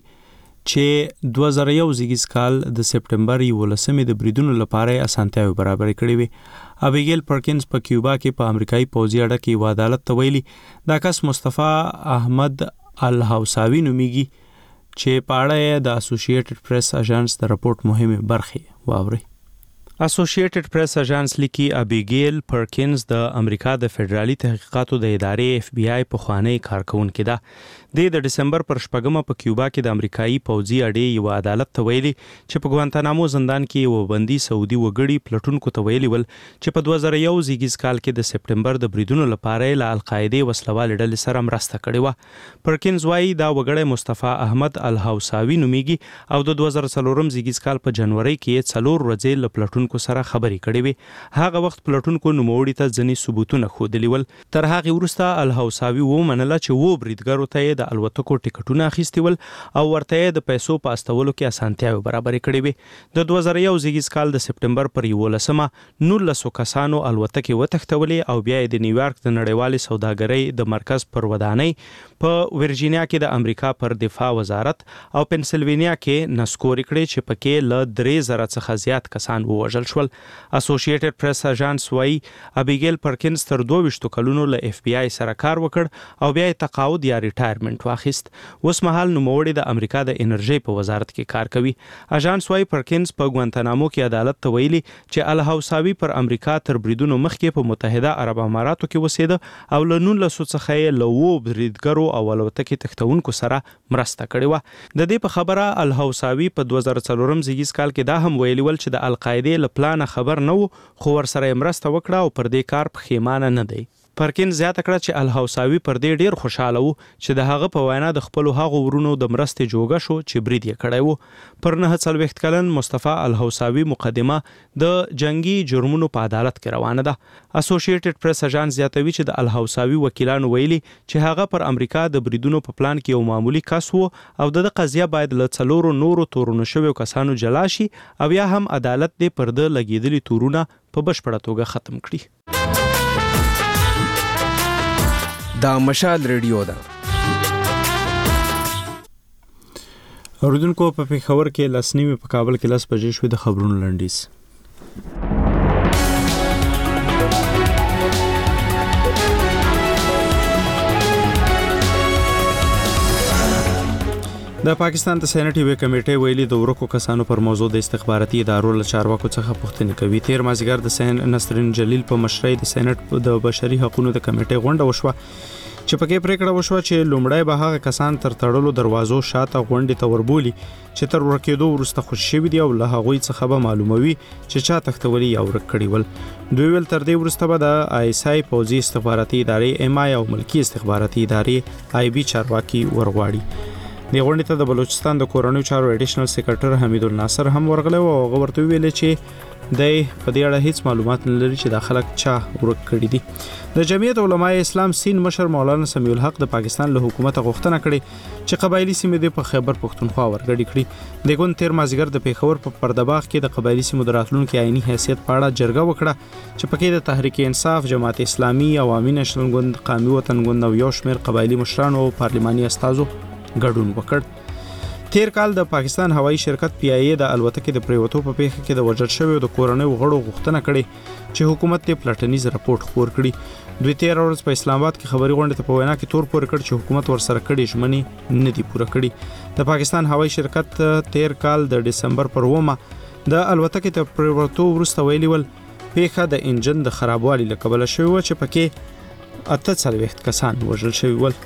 چې 2001 زیږیز کال د سپټمبر 11 د بریدونو لپاره اسانتیاوې برابر کړې وي. ابیګیل پرکینز په کیوبا کې په امریکایي پوځي اډه کې یو عدالت ته ویلي دا کس مصطفی احمد الحوساوي نومیږي چې په اړه د اسوسییټډ پریس اژانس د راپورټ مهمه برخه واوري. اسوسییټډ پریس اژانس لیکي ابیګیل پرکینز د امریکا د فدرالي تحقیقاتو د ادارې FBI پخوانی کارکونکې ده. د دسمبر پر 8 په کیوبا کې د امریکایي پوځي اډې یو عدالت ته ویلي چې په ګوانتانامو زندان کې یو بندي سعودي وګړي پلټونکو ته ویلي ول چې په 2001 زیږیز کال کې د سپټمبر د بریدونو لپاره له القاعده وسلوال ډلې سره مرسته کړې و. پرکینز وايي دا وګړی مصطفی احمد الحوساوي نومیږي او د 2004 زیږیز کال په جنوري کې 4 ورځې له پلټونکو سره خبرې کړې وي. هغه وخت پلټونکو نوموړي ته ځینې ثبوتونه ښودلي ول. تر هغه وروسته الحوساوي ومنله چې و بریدګرو ته د الوتکو ټیکټونه اخیستي ول او ورته د پیسو په استولو کې اسانتیاوې برابرې کړې وي. د 2001 زیږیز کال د سپټمبر پر 11 19 کسانو الوتکې وتښتولې او بیا د نیویارک د نړیوالې سوداګرۍ د مرکز پر ودانۍ په ورجینیا کې د امریکا پر دفاع وزارت او پنسلوینیا کې نسکوري کړې چې پکې له 3000 څخه زیات کسان ووژل شول. اسوسییټډ پریس اژانس وايي ابیګیل پرکینز تر 22 کلونو له FBI سره کار وکړ او بیا تقاعد یا ریټایرمنټ واخیست. اوس مهال نوموړی د امریکا د انرژي په وزارت کې کار کوي. اژانس وايي پرکینز په ګوانتانامو کې عدالت ته ویلي چې الحوساوي پر امریکا تر بریدونو مخکې په متحده عرب اماراتو کې وسیده او له 19 څخه یې له وو بریدګرو او الوتکې تښتونکو سره مرسته کړې و. د دې په خبره الحوساوي په 2004 زیږیز کال کې دا هم ویلي ول چې د القاعده له پلان خبر نه وو خو ورسره مرسته وکړه او پر دې کار پښیمانه نه دی. پرکین زیاته کړه چې الحوساوي پر دې ډیر خوشاله وو چې د هغه په وینا د خپل هغو ورونو د مرستې جوګه شو چې برید یې کړی وو. پر 49 کلن مصطفی الحوساوي مقدمه د جنگي جرمونو په عدالت کې روانه ده. اسوسییټډ پریس اژانس زیاتوي چې د الحوساوي وکیلانو ویلي چې هغه پر امریکا د بریدونو په پلان کې یو معمولی کس وو او د قضیه باید له 4 نورو تورونو شویو کسانو جلا شي او یا هم عدالت دې پر د لګیدلي تورونه په بشپړه توګه ختم کړي. دا مشال ریډیو ده. اوریدونکو په پیښور کې لسنیمه په کابل کې 10 بجې شوې د خبرونو لنډیز. د پاکستان د سېنات یوې کمیټې ویلي د ورکو کسانو پر موضوع د استخباراتي ادارو له چارواکو څخه پوښتنه کوي. تیر مازیګر د نصرین جلیل په مشرۍ د سېنات د بشري حقوقو د کمیټې غونډه وشوه چې پکې پریکړه وشوه چې لومړی به هغه کسان تر تړلو دروازو شاته غونډې ته وربولي چې تر ورکېدو وروسته خوشي شوي دي او له هغوی څخه به معلوموي چې چا تښتولي یا ورک کړي ول. دوی ویل تر دې وروسته به د ISI پوځي استخباراتي ادارې MI او ملکی استخباراتي ادارې IB چارواکي ورغواړي. د غونډې ته د بلوچستان د کورنیو چارو اډیشنل سیکریټر حمید الناصر هم ورغلی او هغه ورته ویل چې د په دې اړه هیڅ معلومات نه لري چې د خلک چا ورک کړي دي. د جمعیت علماء اسلام سین مشر مولانا سمیع الحق د پاکستان له حکومت غوښتنه کړې چې قبایلی سیمې د په خیبر پښتونخوا ورګډې کړي. د ګوند تیر مازیګر د پیښور په پردباغ کې د قبایلی سیمو د راتلونکو آئینی حیثیت په اړه جرګه وکړه چې پکې د تحریک انصاف، جماعت اسلامي، عوامي نېشنل ګوند، قومي وطن ګوند او یو شمېر قبایلی مشرانو او پارلماني استازو ګډون وکړ. تیر کال د پاکستان هوایی شرکت PIA د الوتکې د پریوتو په پیښه کې د وژل شویو د کورنیو غړو غوښتنه کړې چې حکومت ته پلټنیز راپورټ خپور کړي. دوی تیر ورځ په اسلام آباد کې خبري غونډه ته په وینا کې تور پورې کړ چې حکومت ورسره کړي ژمنې نه دي پوره کړي. د پاکستان هوایی شرکت تیر کال د دسمبر پر 9 د الوتکې ته پریوتو وروسته ویلي ول پیښه د انجن د خرابوالي له کبله شوی و چې پکې 48 کسان وژل شوي ول.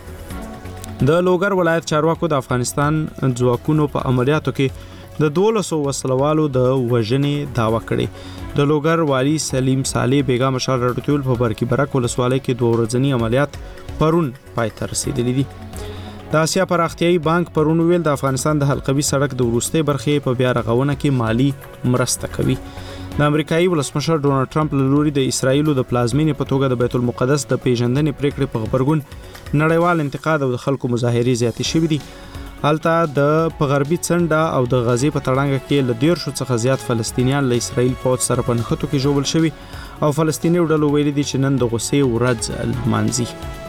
د لوګر ولایت چارواکو د افغانستان ځواکونو په عملیاتو کې د 1200 وسلوالو د وژنې داوا کړې. د لوګر والی سلیم صالح بیگا مشال راټول په برکی برک ولسوالۍ کې 2 ورځنی عملیات پرون پای ته رسیدلي دي. د آسیا پراختیايي بانک پرون ویل د افغانستان د حلقوي سړک د وروستۍ برخې په بیا رغونه کې مالی مرسته کوي. د امریکایي ولسمشر ډونالد ټرمپ له لوري د اسرایلو د پلازمینې په توګه د بیت المقدس د پیژندنې پریکړې په خبرګون نړیوال انتقاد او د خلکو مظاهرې زیاتې شوې دي. هلته د په غربي څنډه او د غزې په تړانګه کې له 1.5 څخه زیات فلسطینیان له اسرایل پوځ سره په نښتو کې ژوبل شوي او فلسطیني ډلو ویلي دي چې نن د غوسې ورځ لمانځي.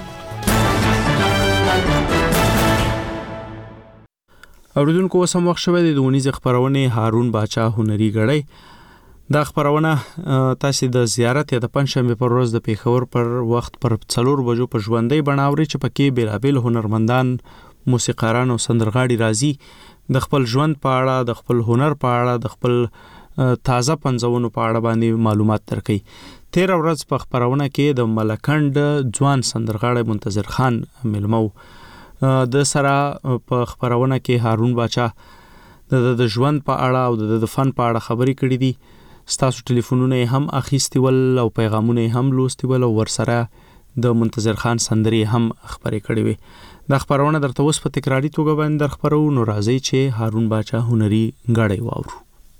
اوریدونکو اوس هم وخت شوی د ونیزې خپرونې هارون باچا هنري غړی. دا خبرونه تاسو د زیارت یا د پنځشنبه پر ورځ د پیښور پر وخت پر 4 بجو په ژوندۍ بڼاوري چې پکې بیلابل هنرمندان، موسیقاران او سندرغاړي راځي د خپل ژوند په اړه، د خپل هنر په اړه، د خپل تازه پنځونو په اړه باندې معلومات درکړي. تیر ورځ په خبرونه کې د ملکند ځوان سندرغاړي منتظر خان ملمو د سره په خبرونه کې هارون باچا د ژوند په اړه او د فن په اړه خبرې کړې دي. ستاسو ټلیفونونه هم اخیستي ول او پیغامونه هم لوستي ول او ورسره د منتظر خان سندرې هم خبرې کړې وي. دا خبرونه درته اوس په تکراری توګه باندې خبرو نو راځي چې هارون باچا هنري غړی واورو.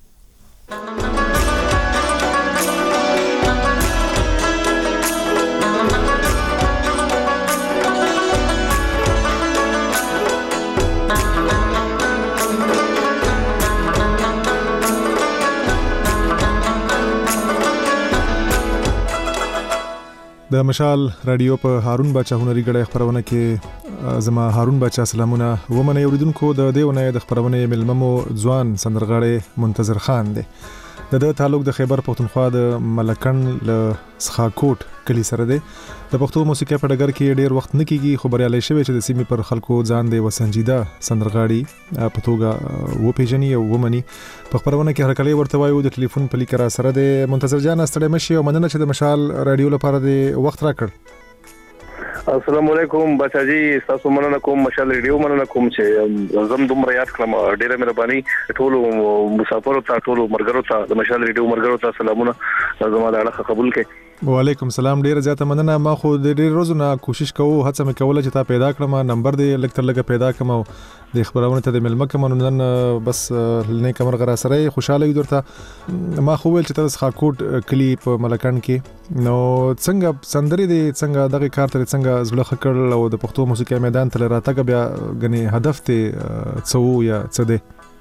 د مشال رادیو په هارون باچا هنري غړی خبرونه کې زما هارون باچا سلامونه ومنه اوریدونکو. د دیونه د خبرونه ملممو ځوان سندرغاړي منتظر خان دی. د تعلق د خیبر پښتونخوا د ملکن له سخاکوټ کلی سره دی. د پښتو موسیقي په ډګر کې ډیر وخت نه کیږي خو بریالي شوی چې د سیمې پر خلکو ځان دی وسنجیده سندرغاړي په توګه و پیژني او ومني. په خبرونه کې هرکلی ورته وایو. د ټلیفون په لیکرا سره د منتظر جان استړی مشي او مننه چې د مشال رادیو لپاره د وخت راکړ. السلام علیکم بچاجي، تاسو مننه کوم مشال ریډیو مننه کوم چې زم دومره یاد کړم. ډیره مهرباني ټول مسافرو ته، ټول مرګرو ته، د مشال ریډیو مرګرو ته سلامونه. زما د اړه قبول کړئ. وعلیکم السلام. ډیره زیاته مننه. ما خو د ډیر روزونه کوشش کوو، هڅه مې کوله چې تا پیدا کړم، نمبر دې لکتر لګه پیدا کړم او د خبرونه ته د ملمه کوم نن بس نه کمر غرا سره خوشاله یو درته. ما خو ویل چې تاسو خاکوټ کلی په ملکان کې نو څنګه سندري دي، څنګه دغه کار تر څنګه زړه خکړل او د پښتو موسیقي میدان ته راتګ بیا غني هدف ته څو یا څه دی؟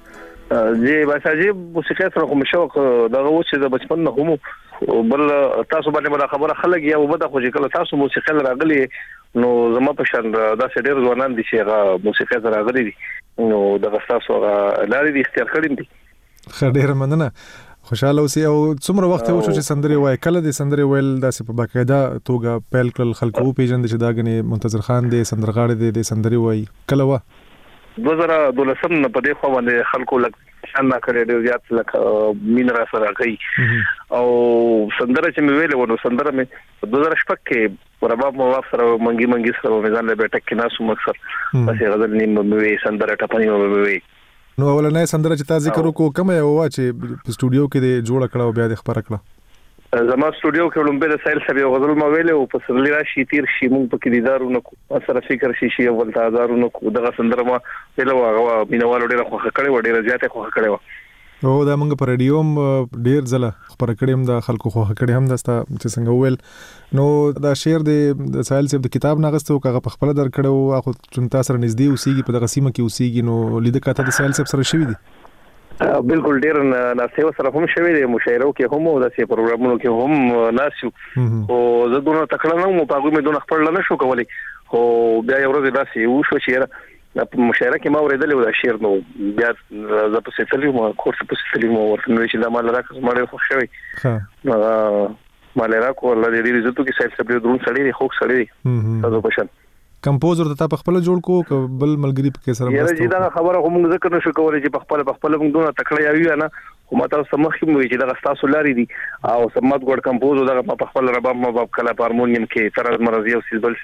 جی باساجي موسیقي سره کوم شوق دغه و چې د بچپن نه هم بل تاسو باندې مله خبره خلک یا وبد خو چې کله تاسو موسیقي راغلي نو زما په شان دا ډېر ځوانان دي چې هغه موسیقي راغلي دي نو دغه تاسو لاري دي اختیار کړی دي. ډېر مننه. خوشاله اوسئ او څومره وخت وشو چې سندري وای کله د سندري ویل داسې په باقاعده توګه پیل کړل خلکو پیژند چې دا غني منتظر خان دی سندرغاړي دی سندري وای کله وا 2012 نه په دې خو باندې خلکو لک شان کړی ډېر زیات لک مين را سره کوي او سندره چې مې ویل ونه سندره مې 2016 کې رباب موافق سره منګي سره میدان له بیٹک کې ناسو مکسر پسې غزل نیم مې سندره ټپنی مې نو ولنه سندره چې تاسو ذکر وکړو کومه یو چې په سټوډیو کې د جوړ کړه او بیا د خبره کړه زما سټوډیو کې لومبه د سایل سبي غزل ما ویل او په سرلی راشي تیر شي مونږ په کې دیدارونه کو سره فکر شي او ول تازارونه کو دغه سندره ما ویل او مینوالو ډیره خوخه کړي و ډیره زیاته خوخه کړي و او دا موږ په رادیو ډیر ځله خبر کړي هم د خلکو خوخه کړي هم دستا چې څنګه ویل نو دا شعر د سایل سب د کتاب نغستو کغه په خپل در کړو اخو چون تاسو نږدې اوسېږي په دغه سیمه کې اوسېږي نو لید کاته د سایل سب سره شوی دي بالکل ډیر ناسیو سره هم شوی دی مشاعرو کې هم او د سي پروګرامونو کې هم ناسیو او زه دونه تکړه نه مو پاګو مې دونه خپل نه شو کولی خو بیا یو ورځ داسې و شو چې په مشاعره کې ما ورېدل او د شعر نو بیا زه په سیتلی مو کورس په سیتلی مو ورته نو چې دا مال راکړم مړ خو شوی مال راکو الله دې دې زه تو کې سایل سبي درون سړی خو سړی تاسو پښن کمپوزر ته په خپل جوړ کو بل ملګری په کې سره یاره چې دا خبره هم ذکر نشو کولای چې په خپل موږ دونه تکړه یاوی نه خو ماته سمخ کې وی چې دا تاسو لاري دي او سمات ګډ کمپوز دا په خپل رباب مباب کله هارمونیم کې تر مرضی او سیزبل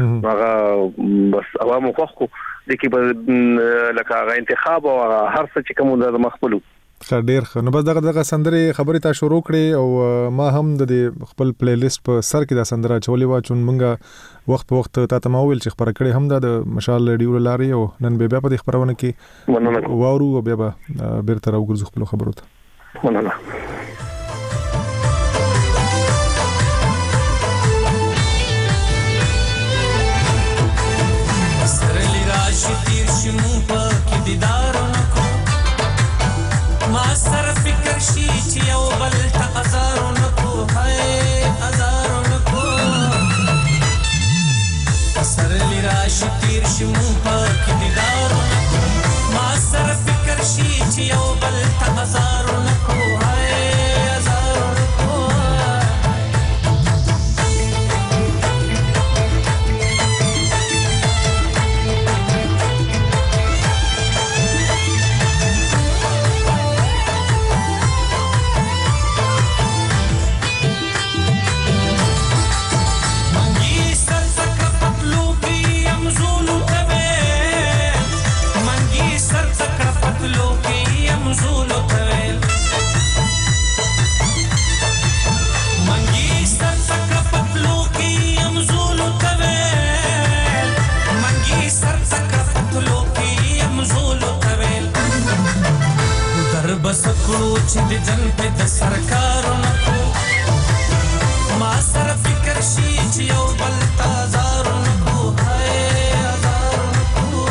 هغه بس عوامو خو د کې لکه انتخاب او هر څه چې کوم د مخبلو ډیر ښه نو بس دغه سندري خبرې تا شروع کړې او ما هم د خپل پلی لیست په سر کې دا سندره چولې وا چون مونږه وخت په وخت تا تماول چې خبره کړې هم د مشال ریډیو لاري او نن بیا په دې خبرونه کې واورو او بیا به بیرته راوګرځو خپل خبرو ته مننه سرلی راشي تیر شمو په دیدار ما سره فکر شي چې یو بل ته ازارونه کو هاي ازارونه کو سرلی راشي تیر شمو په دیدارونه کو ما سره فکر شي چې یو بل ته ازارونه کو هاي ازارونه کو بس کړو چې د جن په د سرکارونو کو ما سره فکر شي چې یو بل تازارونو کو هاي ازارونو کو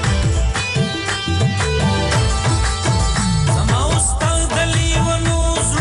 زما استاد دلی ونو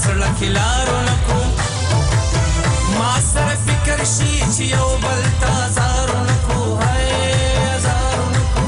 زړه کې لارو نکو ما سره فکر شي چې یو بل تازارو نکو هاي ازارو نکو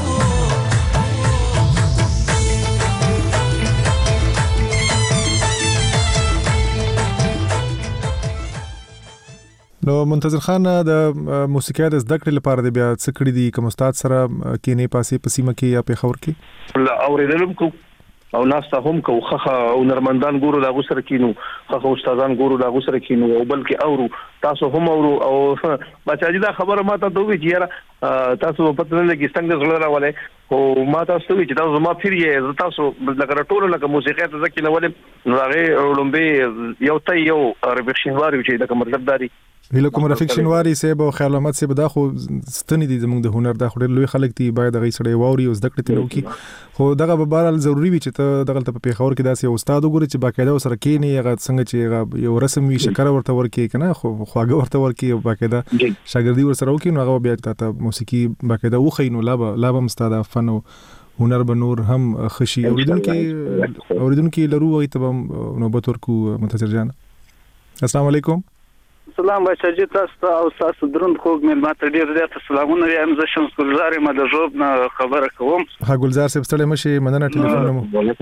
نو منتظر خان د موسیقۍ د زده کړې لپاره د بیا څه کړی دي کوم استاد سره کې نه پاسې پسیمه کې یا په خور کې اوریدلم کو او ناسته هم کو خخه او نرمندان ګورو دا غوسره کینو خخه استادان ګورو دا غوسره کینو او بلکې اورو تاسو هم اورو او بچاجي دا خبره ماته دوی چې یاره تاسو په پته نه کې څنګه زړه راولې او ما تاسو ته چې تاسو ما پیری تاسو لکه ټولو لکه موسیقي ته ځکه نه ولې نو هغه اولمبي یو ته یو ربخشنواري چې دا کوم مطلب هله کوم رفیق شنواری صاحب او خیال احمد صاحب دا خو ستنې دي زموږ د هنر د خوري لوی خلک دي باید غي سړی ووري او زده کړې تلو کی خو دغه به بهر ضروری وي چې ته دغه په پیښور کې داسې استاد وګوري چې باقاعده سره کې نه هغه څنګه چې یو رسم وي شکر ورته ورکی کنه خو خواږه ورته ورکی او باقاعده شاګردي ور سره وکي نو هغه بیا ته موسیقي باقاعده وخینو لا به مستاد فن او هنر بنور هم خشي اوریدونکو لرو وي ته نوبت ورکو منتظر جان السلام علیکم سلام بچی تاسو او تاسو دروند خوږ مې ماته ډیر زیات سلامونه یم زه شمس ګلزار یم د ژوب نه خبره کوم ها ګلزار صاحب ستړي مشي مننه ټلیفون مو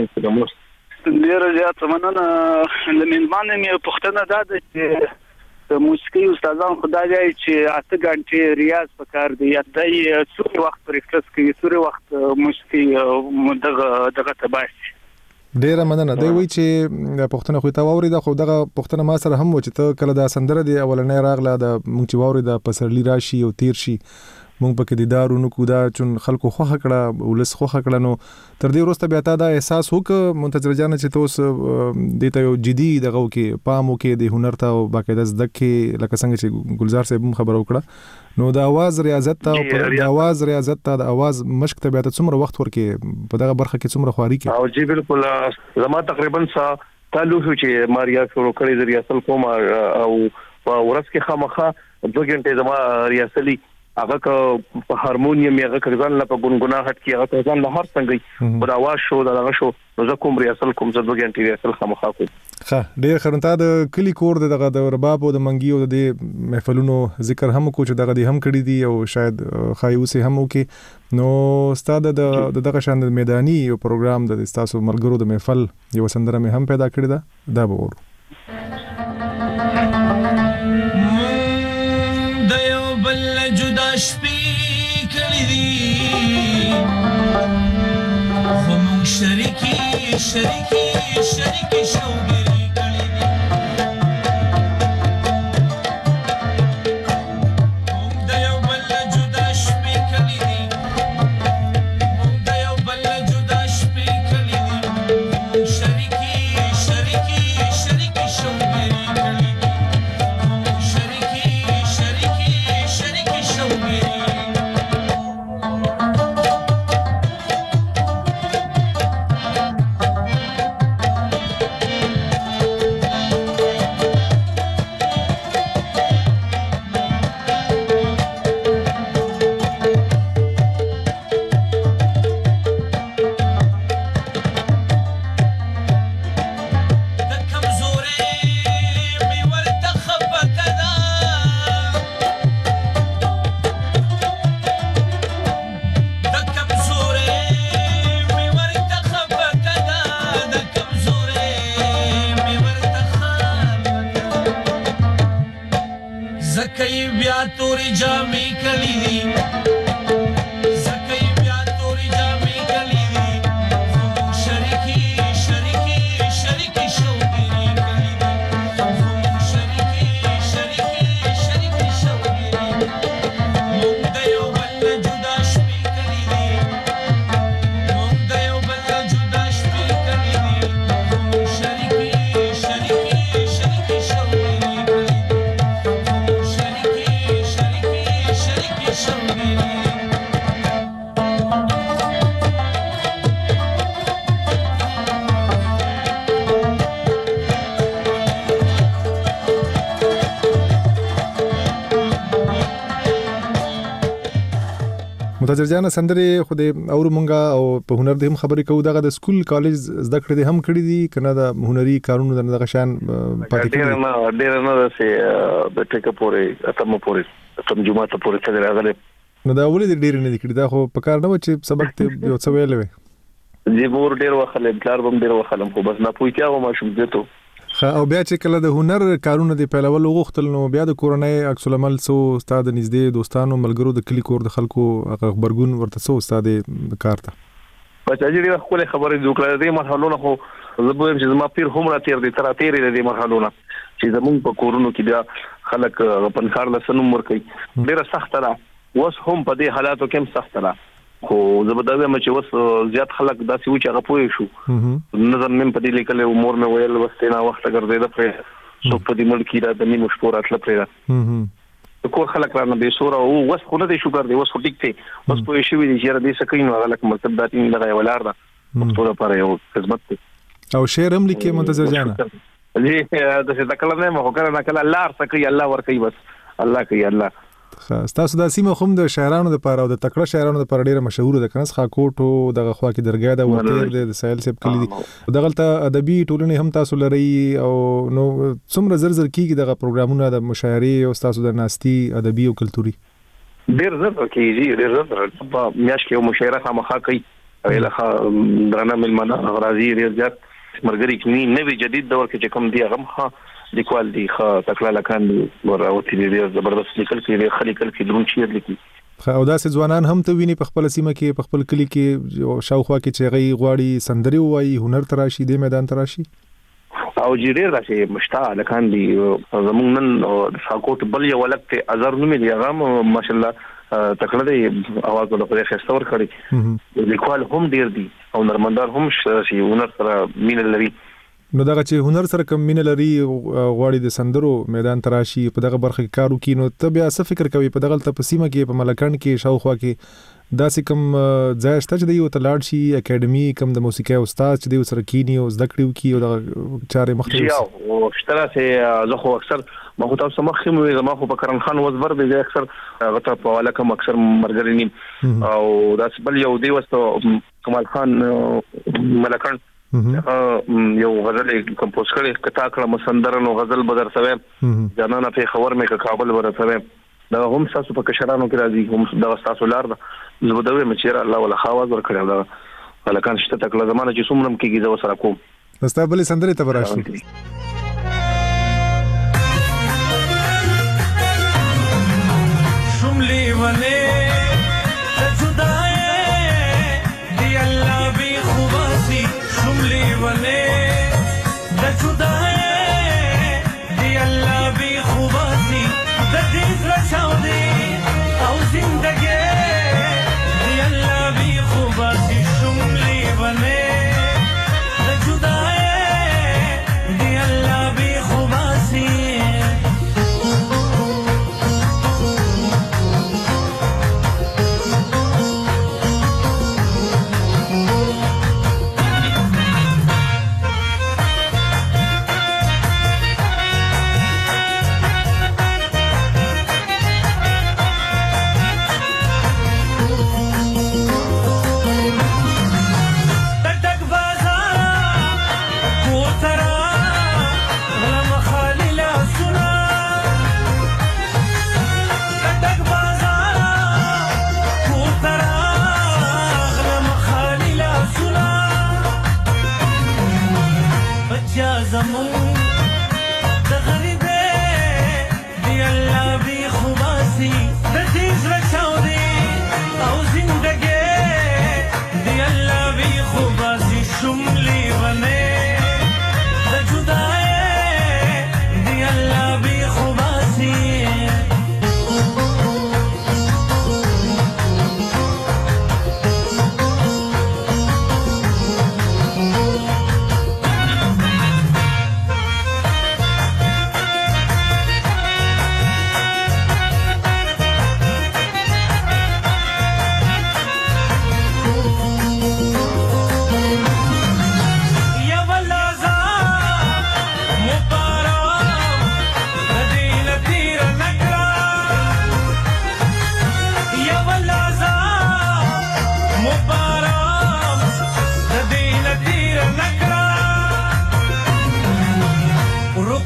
ډیر زیات مننه لمنځمانه مې پښتنه ده چې موسیقي استادان خدای دی چې 8 غنټې ریاض وکړ دی دای څو وخت پریکټس کوي څو وخت موسیقي دغه تباسي ډیره مننه دوی وی چې پښتنه خو ته ووري دا خو دغه پښتنه ما سره هم و چې ته کله دا سندره دی اولنې راغله د مونږ چې ووري دا پسرلی راشي او تیر شي مونږ پکې دیدارونو کو دا چون خلکو خوخه کړه ولس خوخه کړه نو تر دې وروسته بیا تا دا احساس وک منتظر جان چې توس دته یو جدي دغه کې پامو کې د هنر ته او باقاعده زدکې لکه څنګه چې ګلزار صاحب خبر وکړه نو د आवाज ریاضت ته او د आवाज ریاضت ته د आवाज مشق ته بیا ته څومره وخت ورکې په دغه برخه کې څومره خواري کې او جی بالکل زما تقریبا تعلق چې ماریا شروع کړی د ریاست کوم او ورځ کې خامخه 2 غنټې زما ریاستلی هغه په هارمونیم هغه کړهځان لا په ګونګوناهټ کې هغه ځان له هر څنګه په आवाज شو دغه شو نو کوم ریاست کوم 2 غنټې ریاست خامخا کو ښه ډیر خرنتا د کلی کور دغه د رباب او د منګي او د محفلونو ذکر هم کو چې دغه دي هم کړی دي او شاید خایوسه هم وکي نو استاد دغه شان د میداني یو پروګرام د تاسو ملګرو د محفل یو سندره مې هم پیدا کړی دا به ورو شپې کړې دي خو موږ شریکي شوګري کړې دي موږ د یو بل جدا شپې کړې دي موږ د یو بل جدا شپې کړې دي موږ شریکي شوګري کړې دي متاجر جان سندره خو دې اور مونږه او په هنر دې هم خبرې کوو دغه د سکول کالج زده کړې دې هم کړې دي کنه د هنري کارونو دغه شان پاتې کړي ډېر نه سه د ټیک پورې اتم پورې اتم جمعه ته پورې څنګه راغله نو دا ولې ډېر نه کړي دا خو په کار نه و چې سبق ته یو څه ویلې وي جی مور ډېر وخت پلار بم ډېر وخت خو بس نه پوهیږم ما شوم دته او بیا چې کله د هنر کارونه دی پیلول غوښتل نو بیا د کورنۍ عکس العمل سو استاد نږدې دوستانو ملګرو د کلی کور د خلکو خبرګون ورته سو استاد کار ته بچا جی خپل خبرې وکړه د مرحلو خو زبویم چې زما پیر هم را تیر دي تر تیرې د مرحلو چې زمونږ په کورونو کې بیا خلک په کار لسنوم ور کوي ډیره سخت را وس هم په دې حالاتو کې سخت را خو زبرداوی چې وس زیات خلک داسې و چې هغه پوي شو نظر نیم په دې لیکل امور مې ویل وسته نه وخت ګرځیدا پرې سو په دې ملک کې را د نیمه شپه راتله پرې کور خلک را نه به سور او وس خو نه دي شو ګرځي وس خو ټیک ته وس پوي شي وی چې را دې سکین غلک مطلب داتین لګای ولار دا پښتو لپاره یو خدمت او شعر هم لیکي منتظر جانا جی د څه تکل نه مخ کړه نه کله الله سکي الله ور کوي بس الله کوي الله تاسو د سیمه خوم د شاعرانو لپاره او د تکړه شاعرانو لپاره ډیره مشهور ده کنه خاکوټو دغه خوا کې درګه ده ورته د سایل سیب کلی دي دغلته ادبي ټولنې هم تاسو لري او نو څومره زر کیږي دغه پروګرامونه د مشاعرې او تاسو د ناستي ادبي او کلتوري ډیر زر کیږي ډیر زر په میاش کې مشاعره خامخا کوي ویله درنه ملمنه غرازي ریاضت مرګري کې نوې جدید دور کې چې کوم دی هغه لیکوال دی خا تکلا لکان وراوتی دی زبردست لیکل کې خلیکل کې درون شعر لیکي او داسې ځوانان هم ته ویني په خپل سیمه کې په خپل کلی کې شاوخوا کې چې غي غواړي سندري وایي هنر تراشي د میدان تراشي او جیریر داسې مشتا لکان دی زمون نن ساکوټ بل یو ولکت ازر نو ملي هغه ماشاءالله تکړه دی اواز له خپل خستور کړی لیکوال هم ډیر دی او نرمندار هم شي هنر سره مين لري نو دغه چې هنر سره کم مینه لري غواړي د سندرو میدان تراشي په دغه برخه کې کارو کینو ته بیا څه فکر کوي په دغه تپسیمه کې په ملکان کې شاوخوا کې داسې کم ځای شته چې دی او تلاړ شي اکیډمي کم د موسیقي استاد چې دی سره کینی او زده کړیو کی او د چارې مختلف او شتره سه زه خو اکثر ما خو تاسو مخکې مې زما خو په کرن خان وزبر دی اکثر غته په والا کوم اکثر مرګرینی او داس بل یو دی وستو کمال خان ملکان یو غزل کمپوز کړي کتا کړه مسندرن او غزل بدر سوي جانانه په خبر مې ک کابل ورسوي دا هم تاسو په کشرانو کې راځي هم دا تاسو لار زبدوي مچیر الله ولا خواز ور کړو دا ولکان شته تکله زمانه چې څومره کېږي زو سره کوم استقبال سندري ته براشي شملي ولي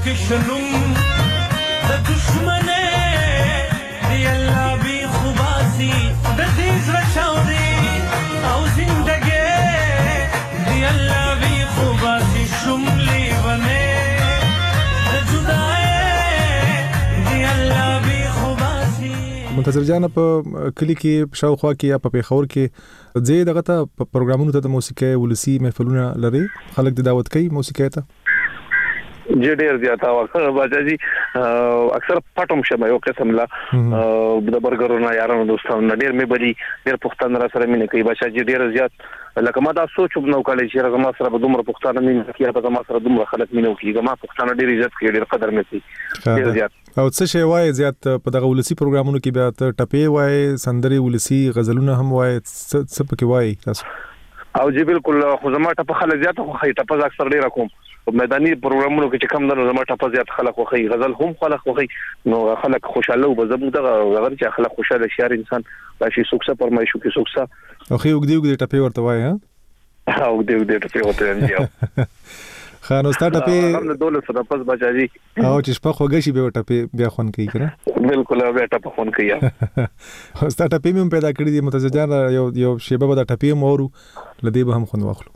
شنوم د دشمنه دی الله بی خوباسي د تیز رچاوري او زندگی دی الله بی خوباسي شملي ونه د جدای دی الله بی خوباسي. منتظر جان په کلی کې شاوخوا کې یا په پیښور کې زه دغه ته پروګرامونو ته د موسیقي ولسی محفلونه لري خلک د دعوت کوي موسیقي ته ډېر زیاته وخت باجی اکثر پټوم شمه یو قسم لا د برګرونو یارانو دوستانو ډېر مې بلی ډېر پښتون را سره مینه کوي باجی ډېر زیات لکه ما دا سوچوم نو کله چې راځم سره به دومره پښتانه مینه کوي دا ما سره دومره خلک مینه کوي ما پښتانه ډېر عزت کوي ډېر قدر مې کوي ډېر زیات. او څه شی وای زیات په دغه ولسی پروګرامونو کې بیا ته ټپې وای سندري ولسی غزلونه هم وای څه پکې وای تاسو او جی بالکل خو زما ټپه خلک زیات خو خې ټپه اکثر ډېر کوم میداني پروګرامونو کې چې کم نه زما ټپه زیات خلک خو خې غزل هم خلک خو خې نو خلک خوشاله او زموږ دغه غیر چې خلک خوشاله شهر انسان راشي سوکسه پرمایشو کې سوکسه او خې وګدي ټپه ورته وای ها او دې ټپه ورته دی خانو ستاره په هم دولت سره پس بچاجي او چې شپه خوږه شي به ټپه بیا خون کوي کنه بالکل بیا ټپه خون کوي ستاره ټپه مې پیدا کړې دي متزه جان یو شیبه به دا ټپه مورو لدی به هم خون واخلو.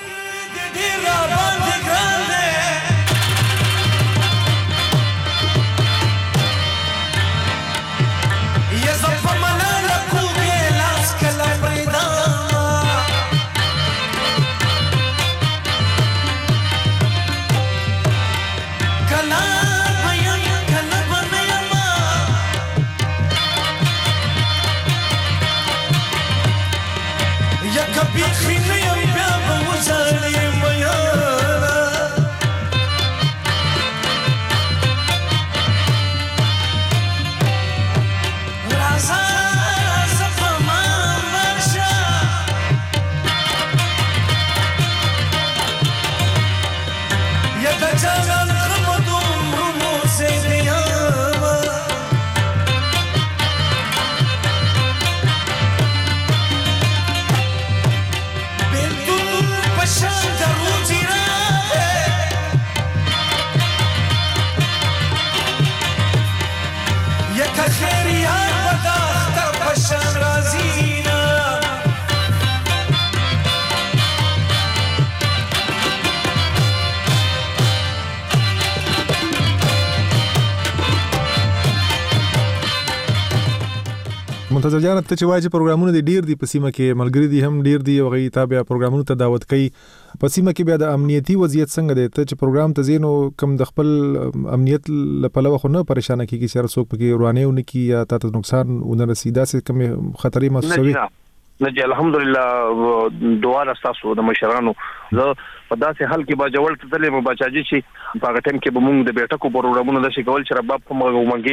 منتظر جان ته چې وایي چې پروګرامونه دي ډیر دي په سیمه کې ملګری دي هم ډیر دي او غي تابع پروګرامونو ته دعوت کوي په سیمه کې بیا د امنیتي وضعیت څنګه دی ته چې پروګرام ته زینو کم د خپل امنیت لپاره خو نه پریشان کیږي چې څوک پکې روانه ونی کی یا تاسو نقصان ونه رسیدا سي کم خطرې محسوسوي نه جی الحمدلله دعا راستاسو د مشرانو زه په داسې حل کې با جوړ تلې مو بچاجي چې په ټیم کې به موږ د بیٹکو پروګرامونو د شکول چې رباب کوم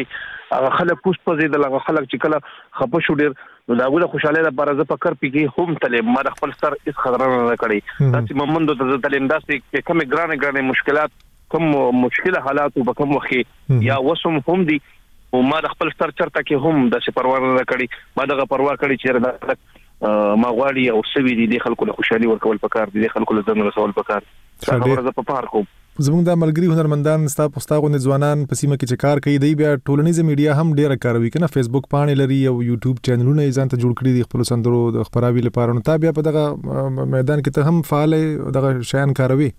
ومنګي خلک پوس پزید لغه خلک چې کله خپه شو ډیر نو دا غوډه خوشاله ده پر زه فکر پیږي هم تلې ما د خپل سر اس خطر نه کړی داسې مومندو ته تلې داسې کوم ګرانه مشکلات کوم مشکله حالات وبکم وخی یا وسم هم دي او ما د خپل سر چرته کې هم د پروا نه کړی ما دغه پروا کړی چې ما غواړي او سوي دي خلکو له خوشحالي ورکول پکار دي خلکو له ځان رسول پکار خبره ز په پار کوم زموږ د ملګری هنرمندان ستا پښتاغو ځوانان په سیمه کې چې کار کوي دی بیا ټولنیز میډیا هم ډیره کاروي کنه فیسبوک پاڼې لري او یوټیوب چینلونه یې ځان ته جوړ کړی دي خپل سندرو د خبراوي لپاره نو تا بیا په دغه میدان کې ته هم فعال دغه شیان کاروي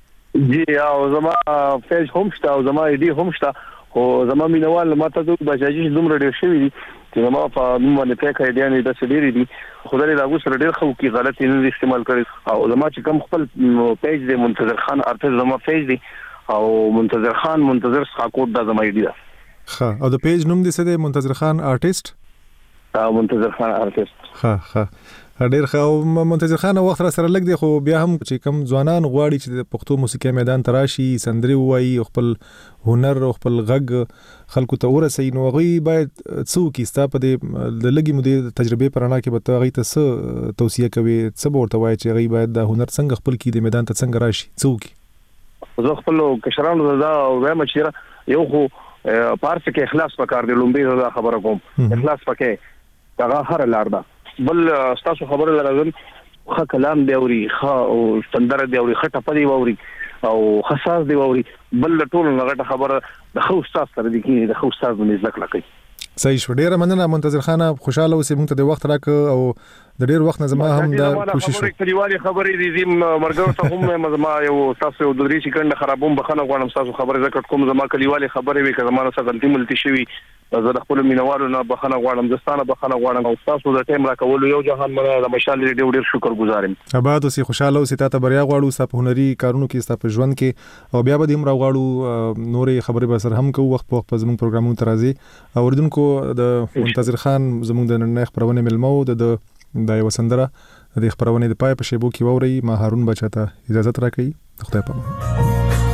جی او زما پیج هم شته او زما ایډي هم شته او زما مینوال ماته د بچاجي دومره ډیر شوی دي چې زما په باندې پېکه ایډیانې د سړي دي خدای دا غوسه ډیر خو کی غلطي نه استعمال کړي او زما چې کوم خپل پیج دی منتظر خان ارتز زما پیج دی او منتظر خان منتظر ساکوټ دا زما ایډي ده ها او د پیج نوم دې څه دی منتظر خان آرټیست منتظر خان آرټیست ها ډیر ښه منتظر خان وخت را سره لګ دی خو بیا هم چې کم ځوانان غواړي چې د پښتو موسیقي میدان تراشي سندري وایي خپل هنر او خپل غږ خلکو ته ورسي نو غوي باید څوک استا په د لګي مو د تجربه پرانا کې به غي ته توصيه کوي څه ورته وایي چې غي باید د هنر څنګه خپل کې د میدان ته څنګه راشي څوک زه خپل کشرانو دا وایم چې یو خو پارس کې اخلاص پکار دی لومبي دا خبره کوم اخلاص پکې دا هر لار ده بل تاسو خبره لرم خه کلام دی اوري خه او سندره دی اوري خټه پدی ووري او حساس دی ووري بل ټول غټه خبره د خو استاد سره دي کې د خو استاد باندې ځکه کوي. صحیح شو. ډیره مننه منتظر خان، خوشاله اوسې موږ ته د وخت راک او د ډیر وخت نه زما هم د کوشش خبرې کلیوالي خبرې دي زم مرګو ته هم زما یو تاسو د درې سکند خرابوم بخنه غواړم تاسو خبرې زکات کوم زما کلیوالي خبرې وي کله ما سره غلطي ملتي شوی زه د خپل مینوالو نه بخنه غواړم دستانه بخنه غواړم او تاسو د ټیم راکول یو جهان مله د مشال ریډیو ډیر شکر گزارم. آباد اوسې خوشاله اوسې ته بریا غواړو ستاسو هنري کارونو کې ستاسو ژوند کې او بیا به دیم راغواړو نورې خبرې به سره هم کوو وخت په وخت په زموږ پروګرامونو ترازی اوردونکو د منتظر خان زموږ د نن خبرونه ملمو د یو سندره د خبرونه د پای په شیبو کې ووري ما هارون بچا ته اجازه راکړي. خدای په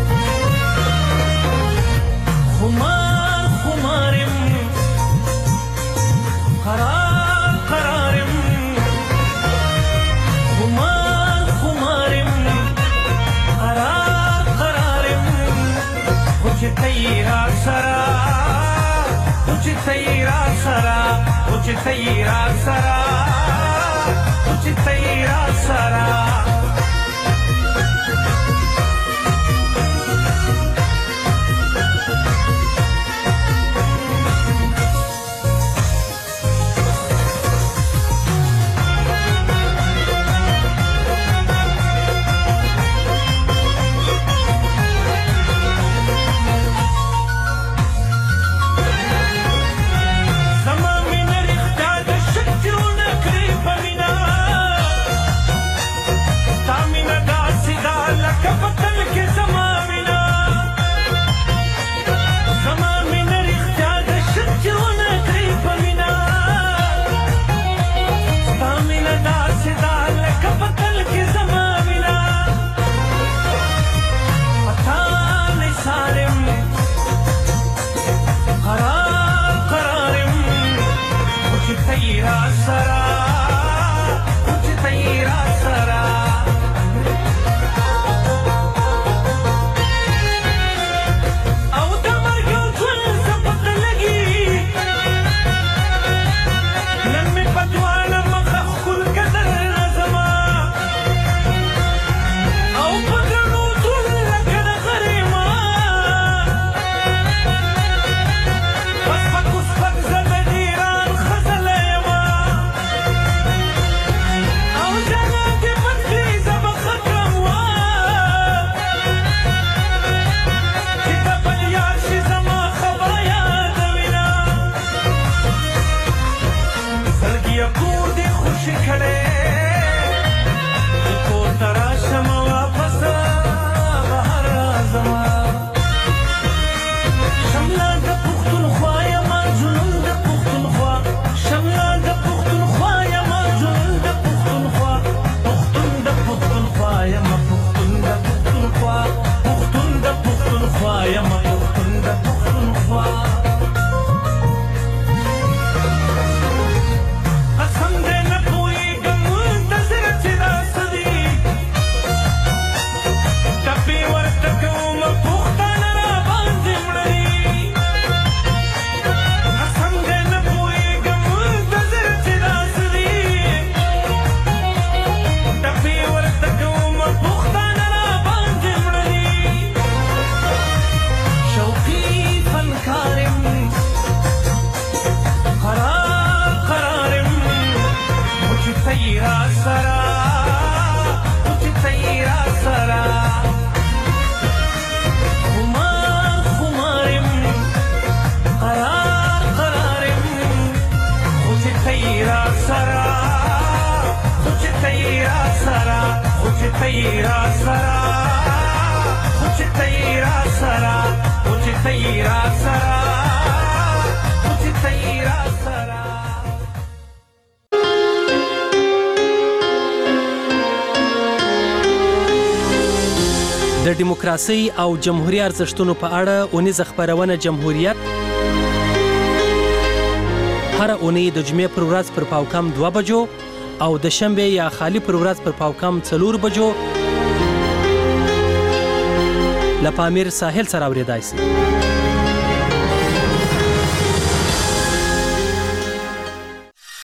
د دیموکراسي او جمهوریت ارزښتونو په اړه اونیزه خبرونه جمهوریت هر اونۍ د جمعې پر ورځ پر پاوکم 2 بجو او د شنبه یا خالی پر ورځ پر پاوکم 4 بجو لپامیر ساحل سره اوریدای شي.